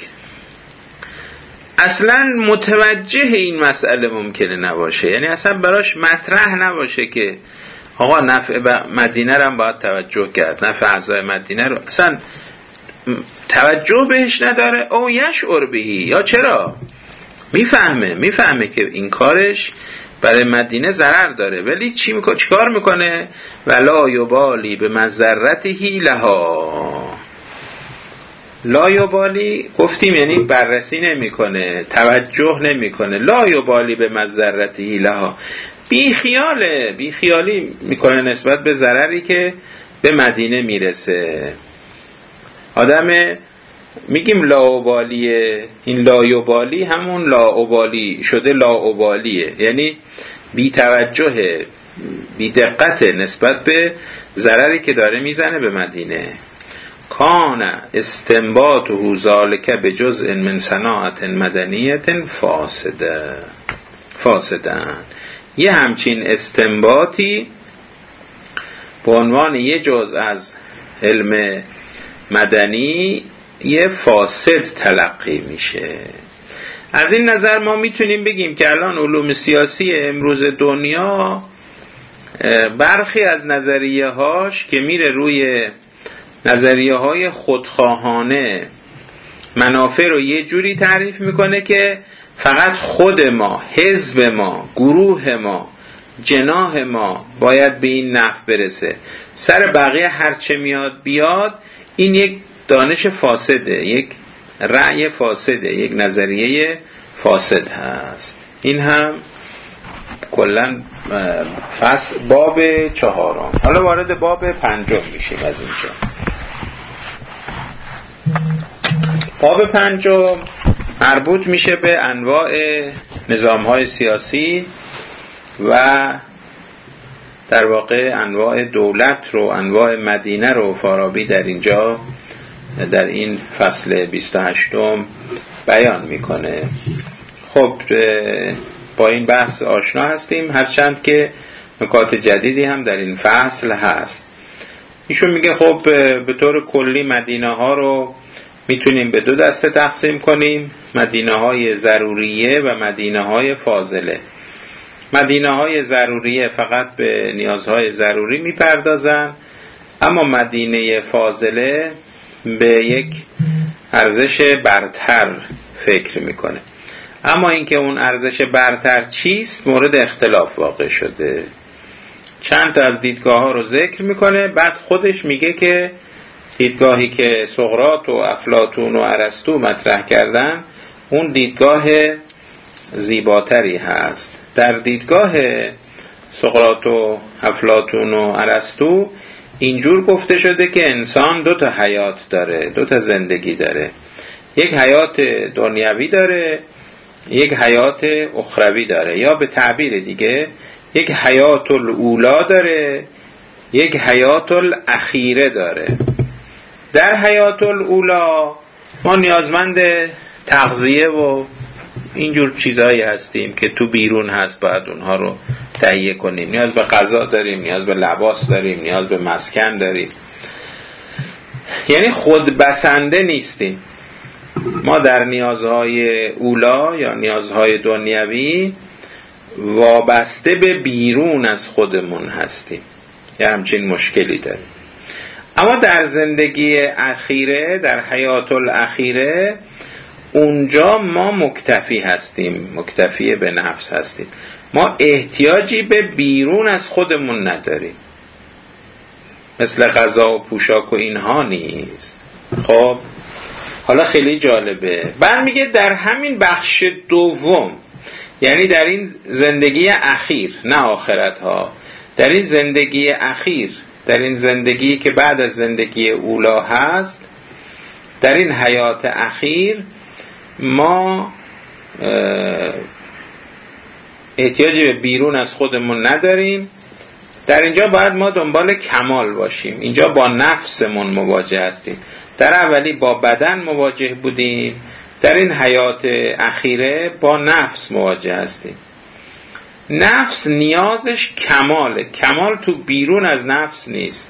اصلا متوجه این مسئله ممکنه نباشه، یعنی اصلا براش مطرح نباشه که آقا نفع مدینه رو هم باید توجه کرد، نفع اعضای مدینه رو اصلا توجه بهش نداره. او یشعر بهی، یا چرا میفهمه میفهمه که این کارش برای مدینه ضرر داره، ولی چی میکنه، چیکار میکنه؟ ولا یبالی به مضرته لها. لا یبالی گفتیم یعنی بررسی نمیکنه، توجه نمیکنه. لا یبالی به مضرته لها، بی خیاله، بی خیالی میکنه نسبت به ضرری که به مدینه میرسه. آدم میگیم لاابالیه، این لایوبالی همون لاابالی شده لاابالیه، یعنی بی توجهه، بی‌دقته نسبت به ضرری که داره میزنه به مدینه. کان استنباط و ذالک به جزء من صناعت مدنیت فاسده فاسدن. یه همچین استنباطی به عنوان یه جزء از علم مدنی یه فاسد تلقی میشه. از این نظر ما میتونیم بگیم که الان علوم سیاسی امروز دنیا برخی از نظریه هاش که میره روی نظریه های خودخواهانه منافع رو یه جوری تعریف میکنه که فقط خود ما، حزب ما، گروه ما، جناح ما باید به این نفع برسه، سر بقیه هرچه میاد بیاد. این یک دانش فاسده، یک رأی فاسده، یک نظریه فاسد هست. این هم کلن فصل باب چهارم. حالا وارد باب پنجم میشیم. از اینجا باب پنجم مربوط میشه به انواع نظام‌های سیاسی و در واقع انواع دولت رو، انواع مدینه رو فارابی در اینجا در این فصل بیست و هشتم بیان میکنه. خب با این بحث آشنا هستیم، هرچند که نکات جدیدی هم در این فصل هست. ایشون میگه خب به طور کلی مدینه ها رو میتونیم به دو دسته تقسیم کنیم: مدینه های ضروریه و مدینه های فاضله. مدینه های ضروریه فقط به نیازهای ضروری میپردازن، اما مدینه فاضله به یک ارزش برتر فکر میکنه. اما اینکه اون ارزش برتر چیست مورد اختلاف واقع شده. چند تا از دیدگاه ها رو ذکر میکنه، بعد خودش میگه که دیدگاهی که سقراط و افلاطون و ارسطو مطرح کردن اون دیدگاه زیباتری هست. در دیدگاه سقراط و افلاطون و ارسطو اینجور گفته شده که انسان دو تا حیات داره، دو تا زندگی داره. یک حیات دنیوی داره، یک حیات اخروی داره، یا به تعبیر دیگه یک حیات الاولا داره، یک حیات الاخیره داره. در حیات الاولا ما نیازمند تغذیه و اینجور چیزایی هستیم که تو بیرون هست، باید اونها رو تهیه کنیم. نیاز به غذا داریم، نیاز به لباس داریم، نیاز به مسکن داریم. یعنی خود بسنده نیستیم. ما در نیازهای اولا یا نیازهای دنیوی وابسته به بیرون از خودمون هستیم. یه همچین مشکلی داریم. اما در زندگی اخیره، در حیات الاخیره، اونجا ما مکتفی هستیم، مکتفی به نفس هستیم. ما احتیاجی به بیرون از خودمون نداریم، مثل غذا و پوشاک و اینها نیست. خب حالا خیلی جالبه، بعد میگه در همین بخش دوم، یعنی در این زندگی اخیر، نه آخرت ها، در این زندگی اخیر، در این زندگی که بعد از زندگی اولا هست، در این حیات اخیر ما احتیاجی به بیرون از خودمون نداریم. در اینجا باید ما دنبال کمال باشیم. اینجا با نفسمون مواجه هستیم. در اولی با بدن مواجه بودیم، در این حیات اخیره با نفس مواجه هستیم. نفس نیازش کماله. کمال تو بیرون از نفس نیست،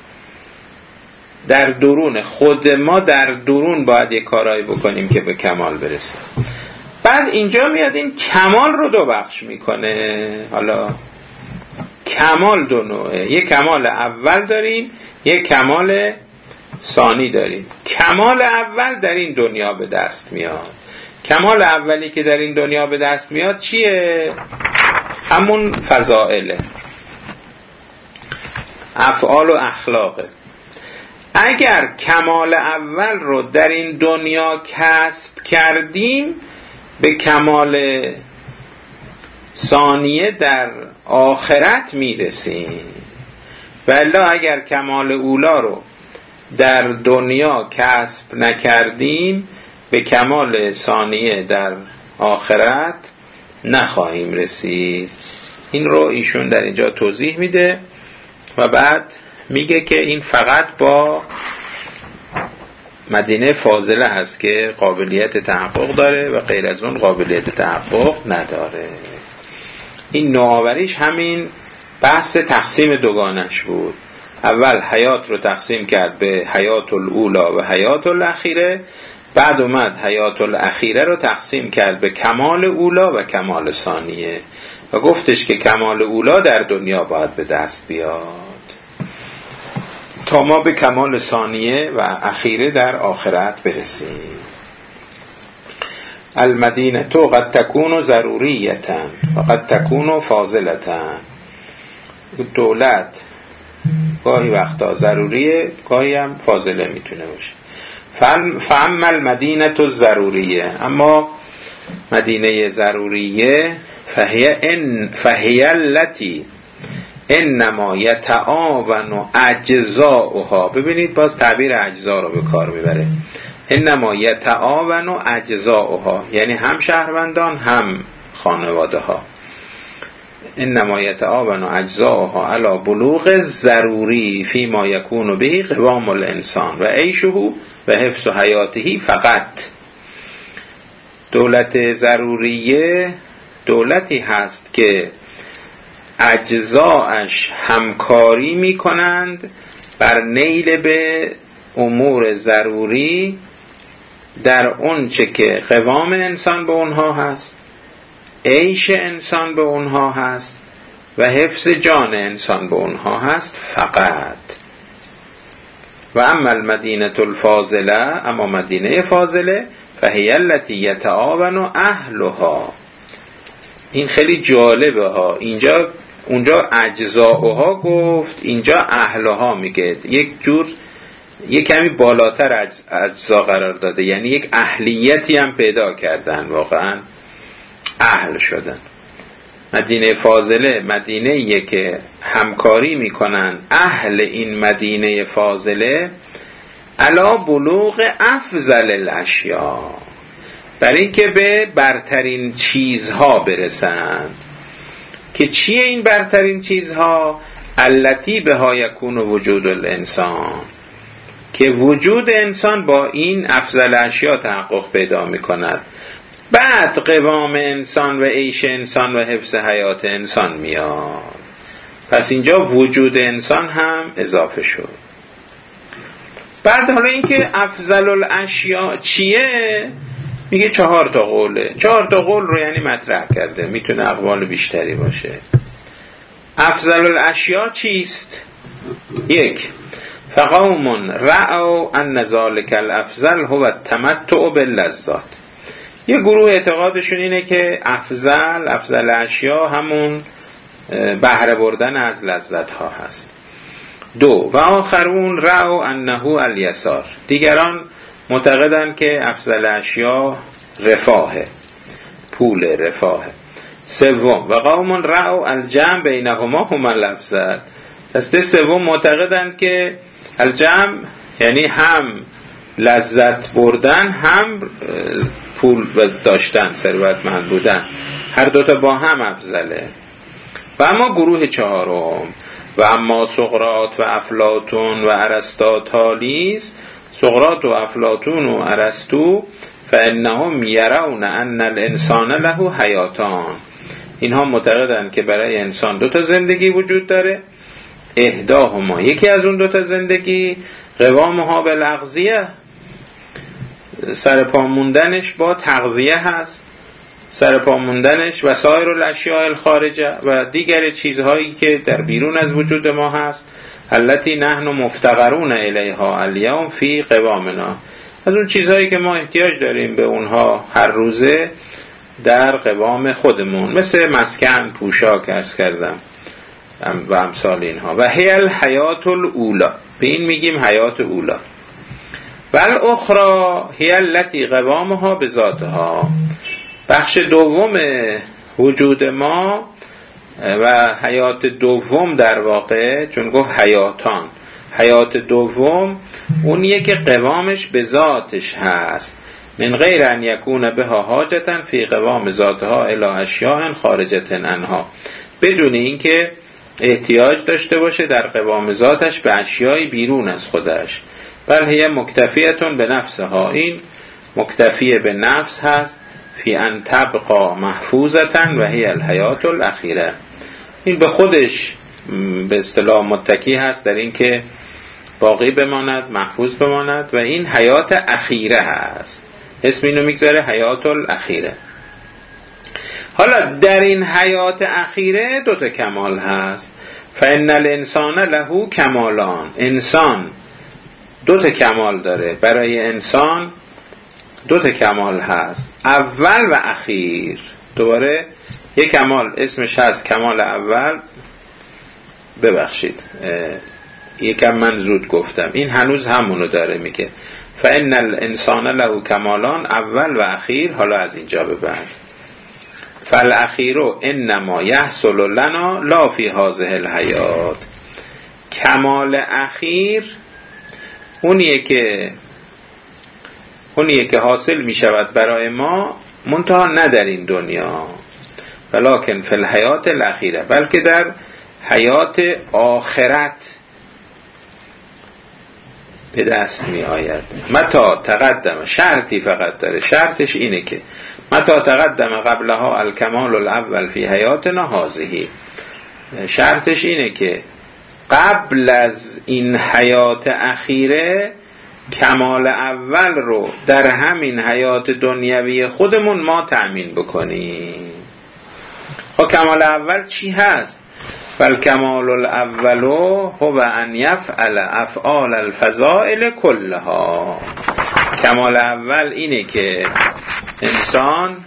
در درون خود ما. در درون باید یک کارایی بکنیم که به کمال برسیم. بعد اینجا میاد این کمال رو دو بخش میکنه. حالا کمال دو نوعه، یک کمال اول داریم، یک کمال ثانی داریم. کمال اول در این دنیا به دست میاد. کمال اولی که در این دنیا به دست میاد چیه؟ همون فضائله، افعال و اخلاقه. اگر کمال اول رو در این دنیا کسب کردیم، به کمال ثانیه در آخرت میرسیم. ولی اگر کمال اولا رو در دنیا کسب نکردیم، به کمال ثانیه در آخرت نخواهیم رسید. این رو ایشون در اینجا توضیح میده و بعد میگه که این فقط با مدینه فاضله هست که قابلیت تحقق داره و غیر از اون قابلیت تحقق نداره. این نوآوریش همین بحث تقسیم دوگانش بود. اول حیات رو تقسیم کرد به حیات الاولا و حیات الاخیره، بعد اومد حیات الاخیره رو تقسیم کرد به کمال اولا و کمال ثانیه و گفتش که کمال اولا در دنیا باید به دست بیاد تا ما به کمال ثانیه و اخیره در آخرت برسیم. المدینه تو قد تکون ضروریتا و قد تکون فاضلتا. دولت گاهی وقتا ضروریه، گاهی هم فاضله میتونه باشه. فاما المدینه تو ضروریه، اما مدینه ضروریه فهی ان فهی التی انما یتعاون اجزاؤها. ببینید باز تعبیر اجزا رو به کار میبره. انما یتعاون اجزاؤها یعنی هم شهروندان هم خانواده ها. انما یتعاون اجزاؤها علی بلوغ ضروری فیما یکون به قوام الانسان و عیشه و حفظ حیاته فقط. دولت ضروریه دولتی هست که اجزاش همکاری می کنند بر نیل به امور ضروری در اون چه که قوام انسان به اونها هست، عیش انسان به اونها هست و حفظ جان انسان به اونها هست فقط. و اما المدینه الفاضله، اما مدینه فاضله فهی التی یتعاون اهلها. این خیلی جالبه ها، اینجا اونجا اجزاؤها گفت، اینجا اهلها میگه، یک جور یک کمی بالاتر اجزا قرار داده، یعنی یک اهلیتی هم پیدا کردن، واقعا اهل شدن. مدینه فاضله مدینه ایه که همکاری میکنن اهل این مدینه فاضله علا بلوغ افضل الاشیاء، برای اینکه به برترین چیزها برسند. که چیه این برترین چیزها؟ التی بها یکون وجود الانسان، که وجود انسان با این افضل اشیاء تحقق پیدا میکند. بعد قوام انسان و عیش انسان و حفظ حیات انسان میاد. پس اینجا وجود انسان هم اضافه شد. بعد حالا اینکه افضل الاشیاء چیه؟ میگه چهار تا قوله. چهار تا قول رو یعنی مطرح کرده، میتونه اقوال بیشتری باشه. افضل الاشیاء چیست؟ یک، فقوم رأوا ان ذلک الافضل هو التمتع باللذات. یه گروه اعتقادشون اینه که افضل افضل اشیاء همون بهره بردن از لذت ها هست. دو، و آخرون رأوا انه الیسار. دیگران معتقدند که افضل اشیاء رفاهه، پول رفاهه. سوم، و قوم رأوا الجمع بینهما هما الافضل. دسته سوم معتقدند که الجمع یعنی هم لذت بردن هم پول داشتن، ثروتمند بودن، هر دوتا با هم افضله. و اما گروه چهارم، و اما سقراط و افلاطون و ارسطو تالیس، سقراط و افلاطون و ارسطو فانهم یرون ان الانسان له حیاتان. اینها معتقدند که برای انسان دو تا زندگی وجود داره. احداهما، یکی از اون دو تا زندگی، قوامها بالاغذیه، سر پا موندنش با تغذیه هست، سر پا موندنش و سایر الاشیاء الخارجه و دیگر چیزهایی که در بیرون از وجود ما هست، التي نحن مفتقرون الیها الیوم فی قوامنا، از اون چیزهایی که ما احتیاج داریم به اونها هر روزه در قوام خودمون، مثل مسکن، پوشاک عرض کردم و امثال اینها. و هی الحیات الاولا، به این میگیم حیات اولا. و الاخرى هی التي قوامها بذاتها، بخش دوم وجود ما و حیات دوم در واقع، چون گفت حیاتان، حیات دوم اونیه که قوامش به ذاتش هست، من غیر ان یکون بها حاجتن فی قوام ذاتها الی اشیاء خارجه عنها، بدون اینکه احتیاج داشته باشه در قوام ذاتش به اشیای بیرون از خودش. بل هی مکتفیتون به نفسها، این مکتفی به نفس هست. فی ان تبقا محفوظتن و هی الحیات الاخیره، این به خودش به اصطلاح متکی هست در این که باقی بماند، محفوظ بماند و این حیات اخیره هست. اسم اینو میگذاره حیات الاخیره. حالا در این حیات اخیره دو تا کمال هست. فان الانسان له کمالان، انسان دو تا کمال داره. برای انسان دو تا کمال هست، اول و اخیر. دوباره یک کمال اسمش هست کمال اول. ببخشید یکم من زود گفتم، این هنوز همونو داره میگه فان الانسان له کمالان، اول و اخیر. حالا از اینجا به بعد فالاخیر انما یحصل لنا لا فی هذه الحیات، کمال اخیر اونیه که اونیه که حاصل می شود برای ما، منتها نه در این دنیا، ولکن فی الحیات الاخیره، بلکه در حیات آخرت به دست می آید. متا تقدم، شرطی فقط داره، شرطش اینه که متا تقدم قبلها الکمال الاول فی حیاتنا هذه، شرطش اینه که قبل از این حیات اخیره کمال اول رو در همین حیات دنیوی خودمون ما تأمین بکنیم. خب کمال اول چی هست؟ فالکمال الاول هو ان یفعل افعال الفضائل کلها، کمال اول اینه که انسان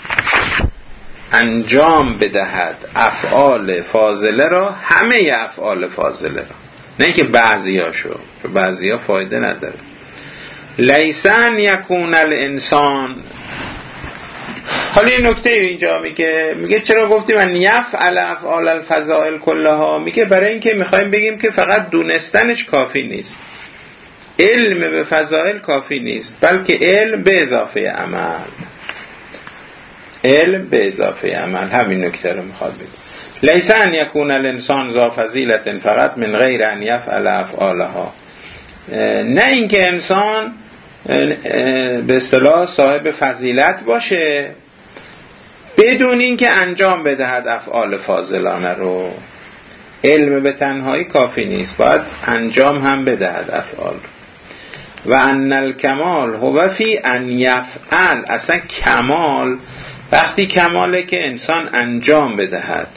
انجام بدهد افعال فاضله را، همه افعال فاضله را، نه اینکه بعضیاشو، چون بعضیا فایده نداره. لیس ان یکون الانسان، حالا این نکته اینجا میگه میگه چرا گفتیم ان یفعل افعال الفضائل کلها؟ میگه برای اینکه میخوایم بگیم که فقط دونستنش کافی نیست، علم به فضائل کافی نیست، بلکه علم به اضافه عمل، علم به اضافه عمل. همین نکته رو میخواد بگه. لیس ان یکون الانسان ذا فضیلت فقط من غیر ان یفعل افعالها، نه اینکه انسان به اصطلاح صاحب فضیلت باشه بدون اینکه انجام بدهد افعال فاضلانه رو. علم به تنهایی کافی نیست، باید انجام هم بدهد افعال. و ان الکمال هو فی ان یفعل، اصلا کمال وقتی کماله که انسان انجام بدهد.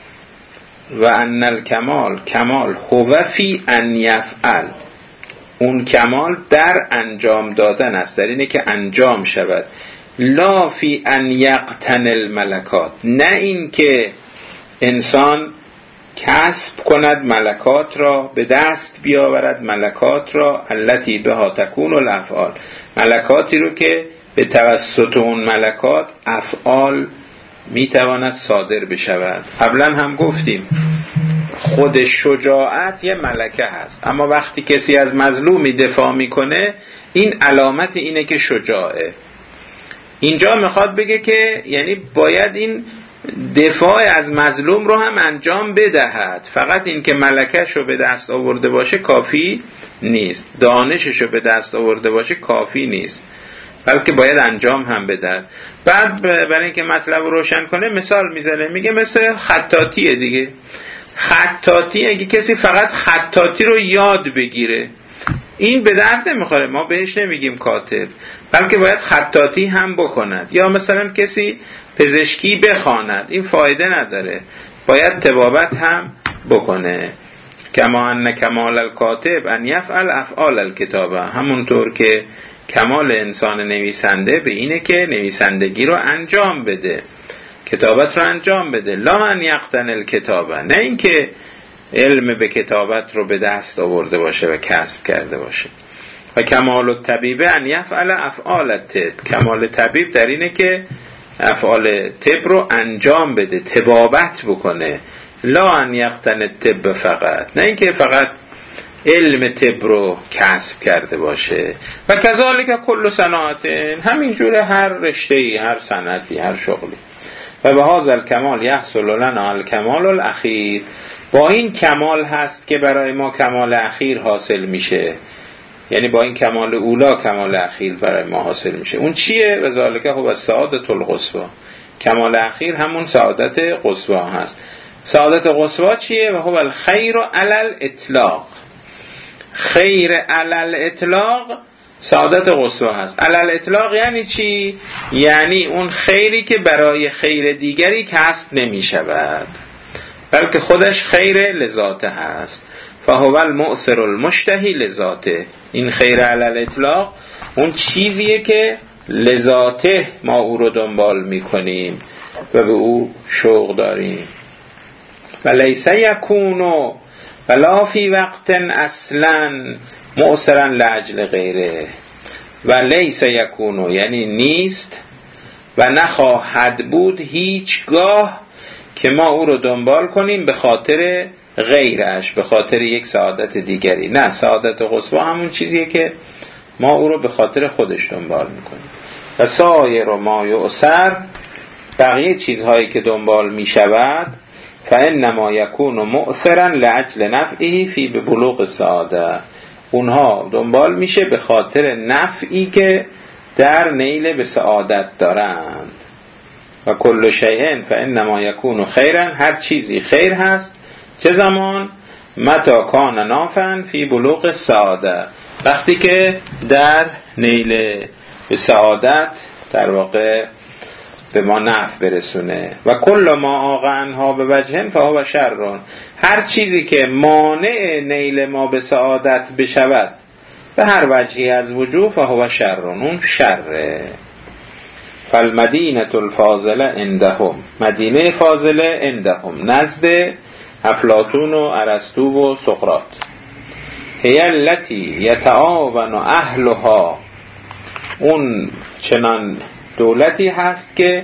و ان الکمال، کمال هو فی ان یفعل، اون کمال در انجام دادن است، در اینه که انجام شود. لا فی ان یقتن الملکات، نه این که انسان کسب کند ملکات را، به دست بیاورد ملکات را، التی بها تکون الافعال، ملکاتی رو که به توسط اون ملکات افعال میتواند صادر بشود. قبلا هم گفتیم خود شجاعت یه ملکه هست، اما وقتی کسی از مظلومی دفاع میکنه این علامت اینه که شجاعه. اینجا میخواد بگه که یعنی باید این دفاع از مظلوم رو هم انجام بدهد، فقط این که ملکش رو به دست آورده باشه کافی نیست، دانشش رو به دست آورده باشه کافی نیست، بلکه باید انجام هم بدهد. بعد برای اینکه مطلب رو روشن کنه مثال میزنه، میگه مثل خطاطیه دیگه. خطاطی اگه کسی فقط خطاطی رو یاد بگیره این به درد نمیخوره، ما بهش نمیگیم کاتب، بلکه باید خطاطی هم بکند. یا مثلا کسی پزشکی بخواند، این فایده نداره، باید طبابت هم بکنه. کما ان کمال الکاتب ان یفعل افعال الکتابه، همونطور که کمال انسان نویسنده به اینه که نویسندگی رو انجام بده، کتابت رو انجام بده. لا ان یقتن الکتابه، نه اینکه علم به کتابت رو به دست آورده باشه و کسب کرده باشه. و کمال الطبیب ان یفعل افعال الطب، کمال طبیب در اینه که افعال طب رو انجام بده، طبابت بکنه. لا ان یقتن الطب فقط، نه اینکه فقط علم طب رو کسب کرده باشه. و کذالک کل صناعت، همینجوره هر رشته‌ای، هر صنعتی، هر شغلی. و به هذا الکمال یحصل لنا الکمال الاخیر، با این کمال هست که برای ما کمال اخیر حاصل میشه، یعنی با این کمال اولا کمال اخیر برای ما حاصل میشه. اون چیه؟ و ذالک هو السعادة القصوی، کمال اخیر همون سعادت قصوی هست. سعادت قصوی چیه؟ و هو الخیر علی الاطلاق، خیر علی الاطلاق سعادت قصوی هست. علی الاطلاق یعنی چی؟ یعنی اون خیری که برای خیر دیگری کسب نمی شود بلکه خودش خیر لذاته هست. فهو المؤثر المشتهی لذاته، این خیر علی الاطلاق اون چیزیه که لذاته ما او رو دنبال میکنیم و به او شوق داریم. و لیس یکونو ولا فی وقت اصلا مؤثرا لاجل غیره، و لیس یکونو یعنی نیست و نخواهد بود هیچگاه که ما او رو دنبال کنیم به خاطر غیرش، به خاطر یک سعادت دیگری. نه، سعادت قصوی همون چیزیه که ما او رو به خاطر خودش دنبال میکنیم. و سایر ما یؤثر، بقیه چیزهایی که دنبال میشود، فانما یکون مؤثرا لاجل نفعه فی ببلوغ السعاده، اونها دنبال میشه به خاطر نفعی که در نیل به سعادت دارند. و کل شیء فانما یکون خیرا، هر چیزی خیر هست چه زمان؟ متا کان نافعا فی بلوغ السعاده، وقتی که در نیل به سعادت در واقع به ما نفع برسونه. و کل ما آقعنها به وجهن فهو شر، هر چیزی که مانع نیل ما به سعادت بشود به هر وجهی از وجوه فهو شر، اون شره. فالمدینه الفاضله عندهم، مدینه فاضله عندهم نزد افلاطون و ارسطو و سقراط، هی التی یتعاون اهلها، اون چنان دولتی هست که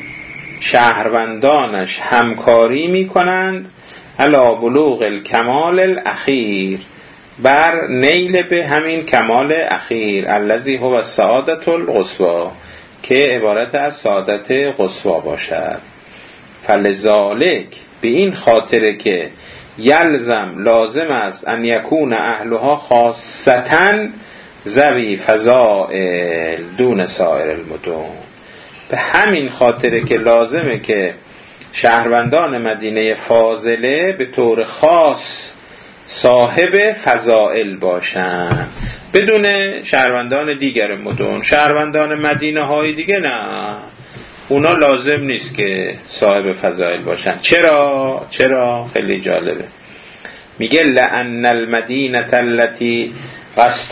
شهروندانش همکاری می کنند علی بلوغ الکمال الاخیر، بر نیل به همین کمال اخیر، الذی هو السعادة القصوی، که عبارت از سعادت قصوی باشد. فلذالک، به این خاطر که یلزم لازم است ان یکون اهلها خاصتاً ذوی فضائل دون سایر المدن، به همین خاطر که لازمه که شهروندان مدینه فاضله به طور خاص صاحب فضائل باشن بدون شهروندان دیگر مدن. شهروندان مدینه های دیگه نه، اونا لازم نیست که صاحب فضائل باشن. چرا؟ چرا؟ خیلی جالبه. میگه لأن المدینه التي قصد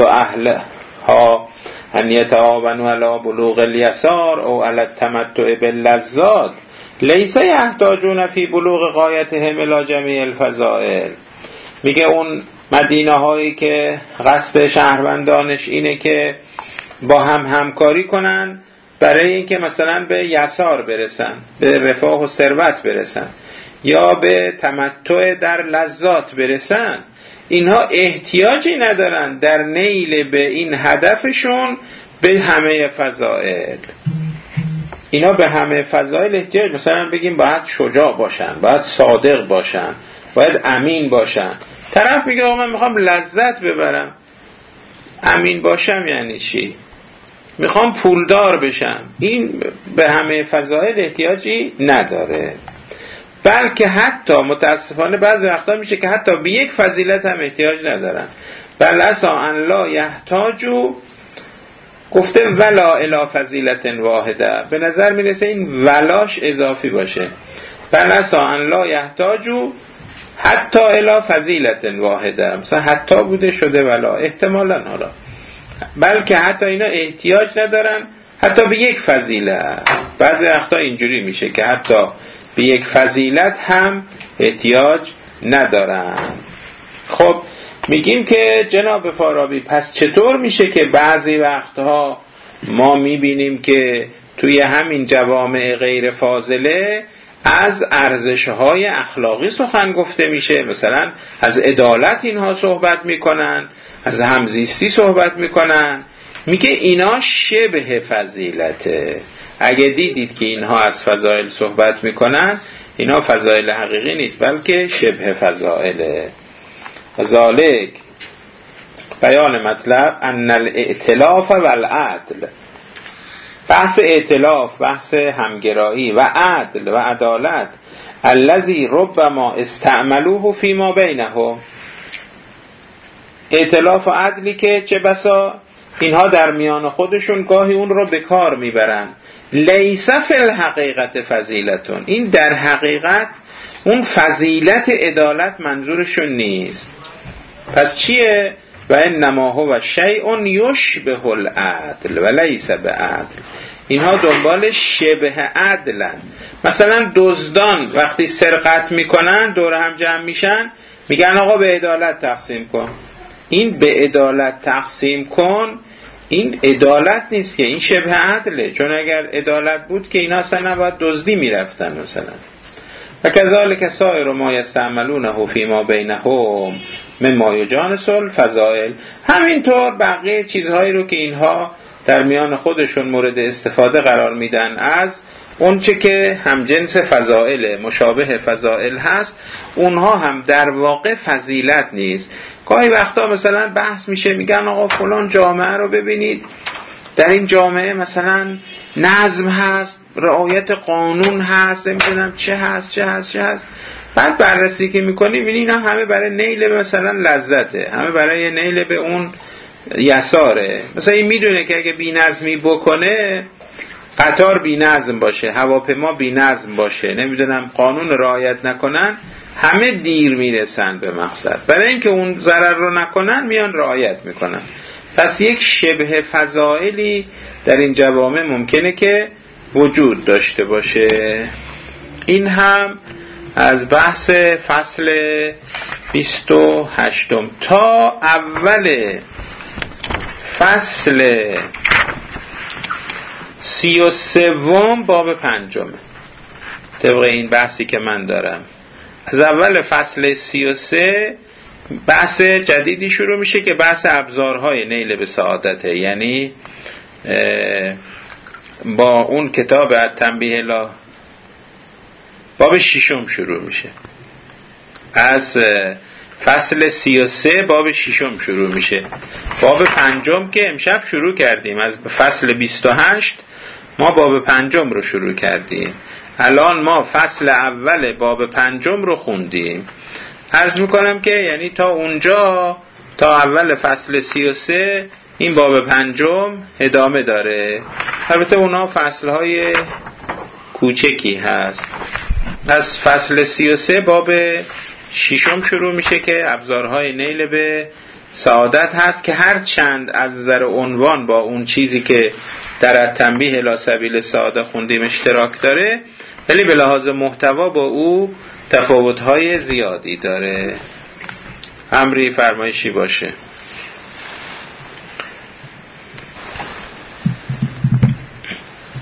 اهلها ان یتعاونوا علی بلوغ الیسار او علی التمتع باللذات لیس یحتاجون فی بلوغ غایتهم الی جمیع الفضائل. میگه اون مدینه هایی که قصد شهروندانش اینه که با هم همکاری کنن برای اینکه مثلا به یسار برسن، به رفاه و ثروت برسن، یا به تمتع در لذات برسن، اینها احتیاجی ندارن در نیل به این هدفشون به همه فضائل. اینا به همه فضائل احتیاج، مثلا بگیم باید شجاع باشن، باید صادق باشن، باید امین باشن. طرف میگه آقا من میخوام لذت ببرم. امین باشم یعنی چی؟ میخوام پولدار بشم. این به همه فضائل احتیاجی نداره، بلکه حتی متاسفانه بعضی وقتا میشه که حتی به یک فضیلت هم احتیاج ندارن. بل عسا ان لا یحتاجو، گفته ولا الی فضیلت واحده، به نظر میرسه این ولاش اضافی باشه. بل عسا ان لا یحتاجو حتی الی فضیلت واحده، مثلا حتی بوده شده ولا، احتمالاً حالا، بلکه حتی اینا احتیاج ندارن حتی به یک فضیلت. بعضی وقتا اینجوری میشه که حتی به یک فضیلت هم احتیاج ندارن. خب میگیم که جناب فارابی پس چطور میشه که بعضی وقتها ما میبینیم که توی همین جوامع غیر فاضله از ارزش‌های اخلاقی سخن گفته میشه، مثلا از عدالت اینها صحبت میکنن، از همزیستی صحبت میکنن. میگه اینا شبه فضیلته، اگه دیدید که اینها از فضائل صحبت میکنن، اینها فضائل حقیقی نیست بلکه شبه فضائله. ذالک بیان مطلب ان الائتلاف و العدل، بحث ائتلاف، بحث همگرایی و عدل و عدالت، الذی ربما استعملوه فیما بینهم، ائتلاف و عدلی که چه بسا اینها در میان خودشون گاهی اون رو به کار میبرن. لیس فی الحقیقت فضیلتون، این در حقیقت اون فضیلت عدالت منظورشون نیست. پس چیه؟ و انما هو شیء یشبه العدل و لیس بعدل، اینها دنبال شبه عدلن. مثلا دزدان وقتی سرقت میکنن دور هم جمع میشن میگن آقا به عدالت تقسیم کن. این به عدالت تقسیم کن این عدالت نیست که، این شبه عدله، چون اگر عدالت بود که اینا اصلا نباید دزدی میرفتن مثلا. و کذالک سایر ما یستعملونه فیما بینهم مما یجانس الفضائل، همینطور بقیه چیزهایی رو که اینها در میان خودشون مورد استفاده قرار میدن از اون چه که هم جنس فضائل مشابه فضائل هست، اونها هم در واقع فضیلت نیست. گاهی وقتا مثلا بحث میشه میگن آقا فلان جامعه رو ببینید، در این جامعه مثلا نظم هست، رعایت قانون هست، نمیدونم چه هست چه هست چه هست. بعد بررسی که میکنی میبینی اینا همه برای نیل به مثلا لذته، همه برای نیل به اون یساره. مثلا این میدونه که اگه بی نظمی بکنه، قطار بی نظم باشه، هواپیما بی نظم باشه، نمیدونم قانون رعایت نکنن، همه دیر میرسن به مقصد. برای اینکه اون ضرر رو نکنن میان رعایت میکنن. پس یک شبه فضائلی در این جوامع ممکنه که وجود داشته باشه. این هم از بحث فصل بیست و هشتم تا اول فصل سی و سوم باب پنجم، طبق این بحثی که من دارم. از اول فصل سی و سه بحث جدیدی شروع میشه که بحث ابزارهای نیل به سعادته، یعنی با اون کتاب التنبیه الی باب ششم شروع میشه. از فصل سی و سه باب ششم شروع میشه. باب پنجم که امشب شروع کردیم، از فصل بیست و هشت ما باب پنجم رو شروع کردیم. الان ما فصل اول باب پنجم رو خوندیم. عرض میکنم که یعنی تا اونجا، تا اول فصل سی و سه این باب پنجم ادامه داره. البته اونا فصلهای کوچکی هست. از فصل سی و سه باب ششم شروع میشه که ابزارهای نیل به سعادت هست، که هر چند از نظر عنوان با اون چیزی که در التنبیه الی سبیل السعاده خوندیم اشتراک داره، ولی به لحاظ محتوا با او تفاوت‌های زیادی داره. امری فرمایشی باشه.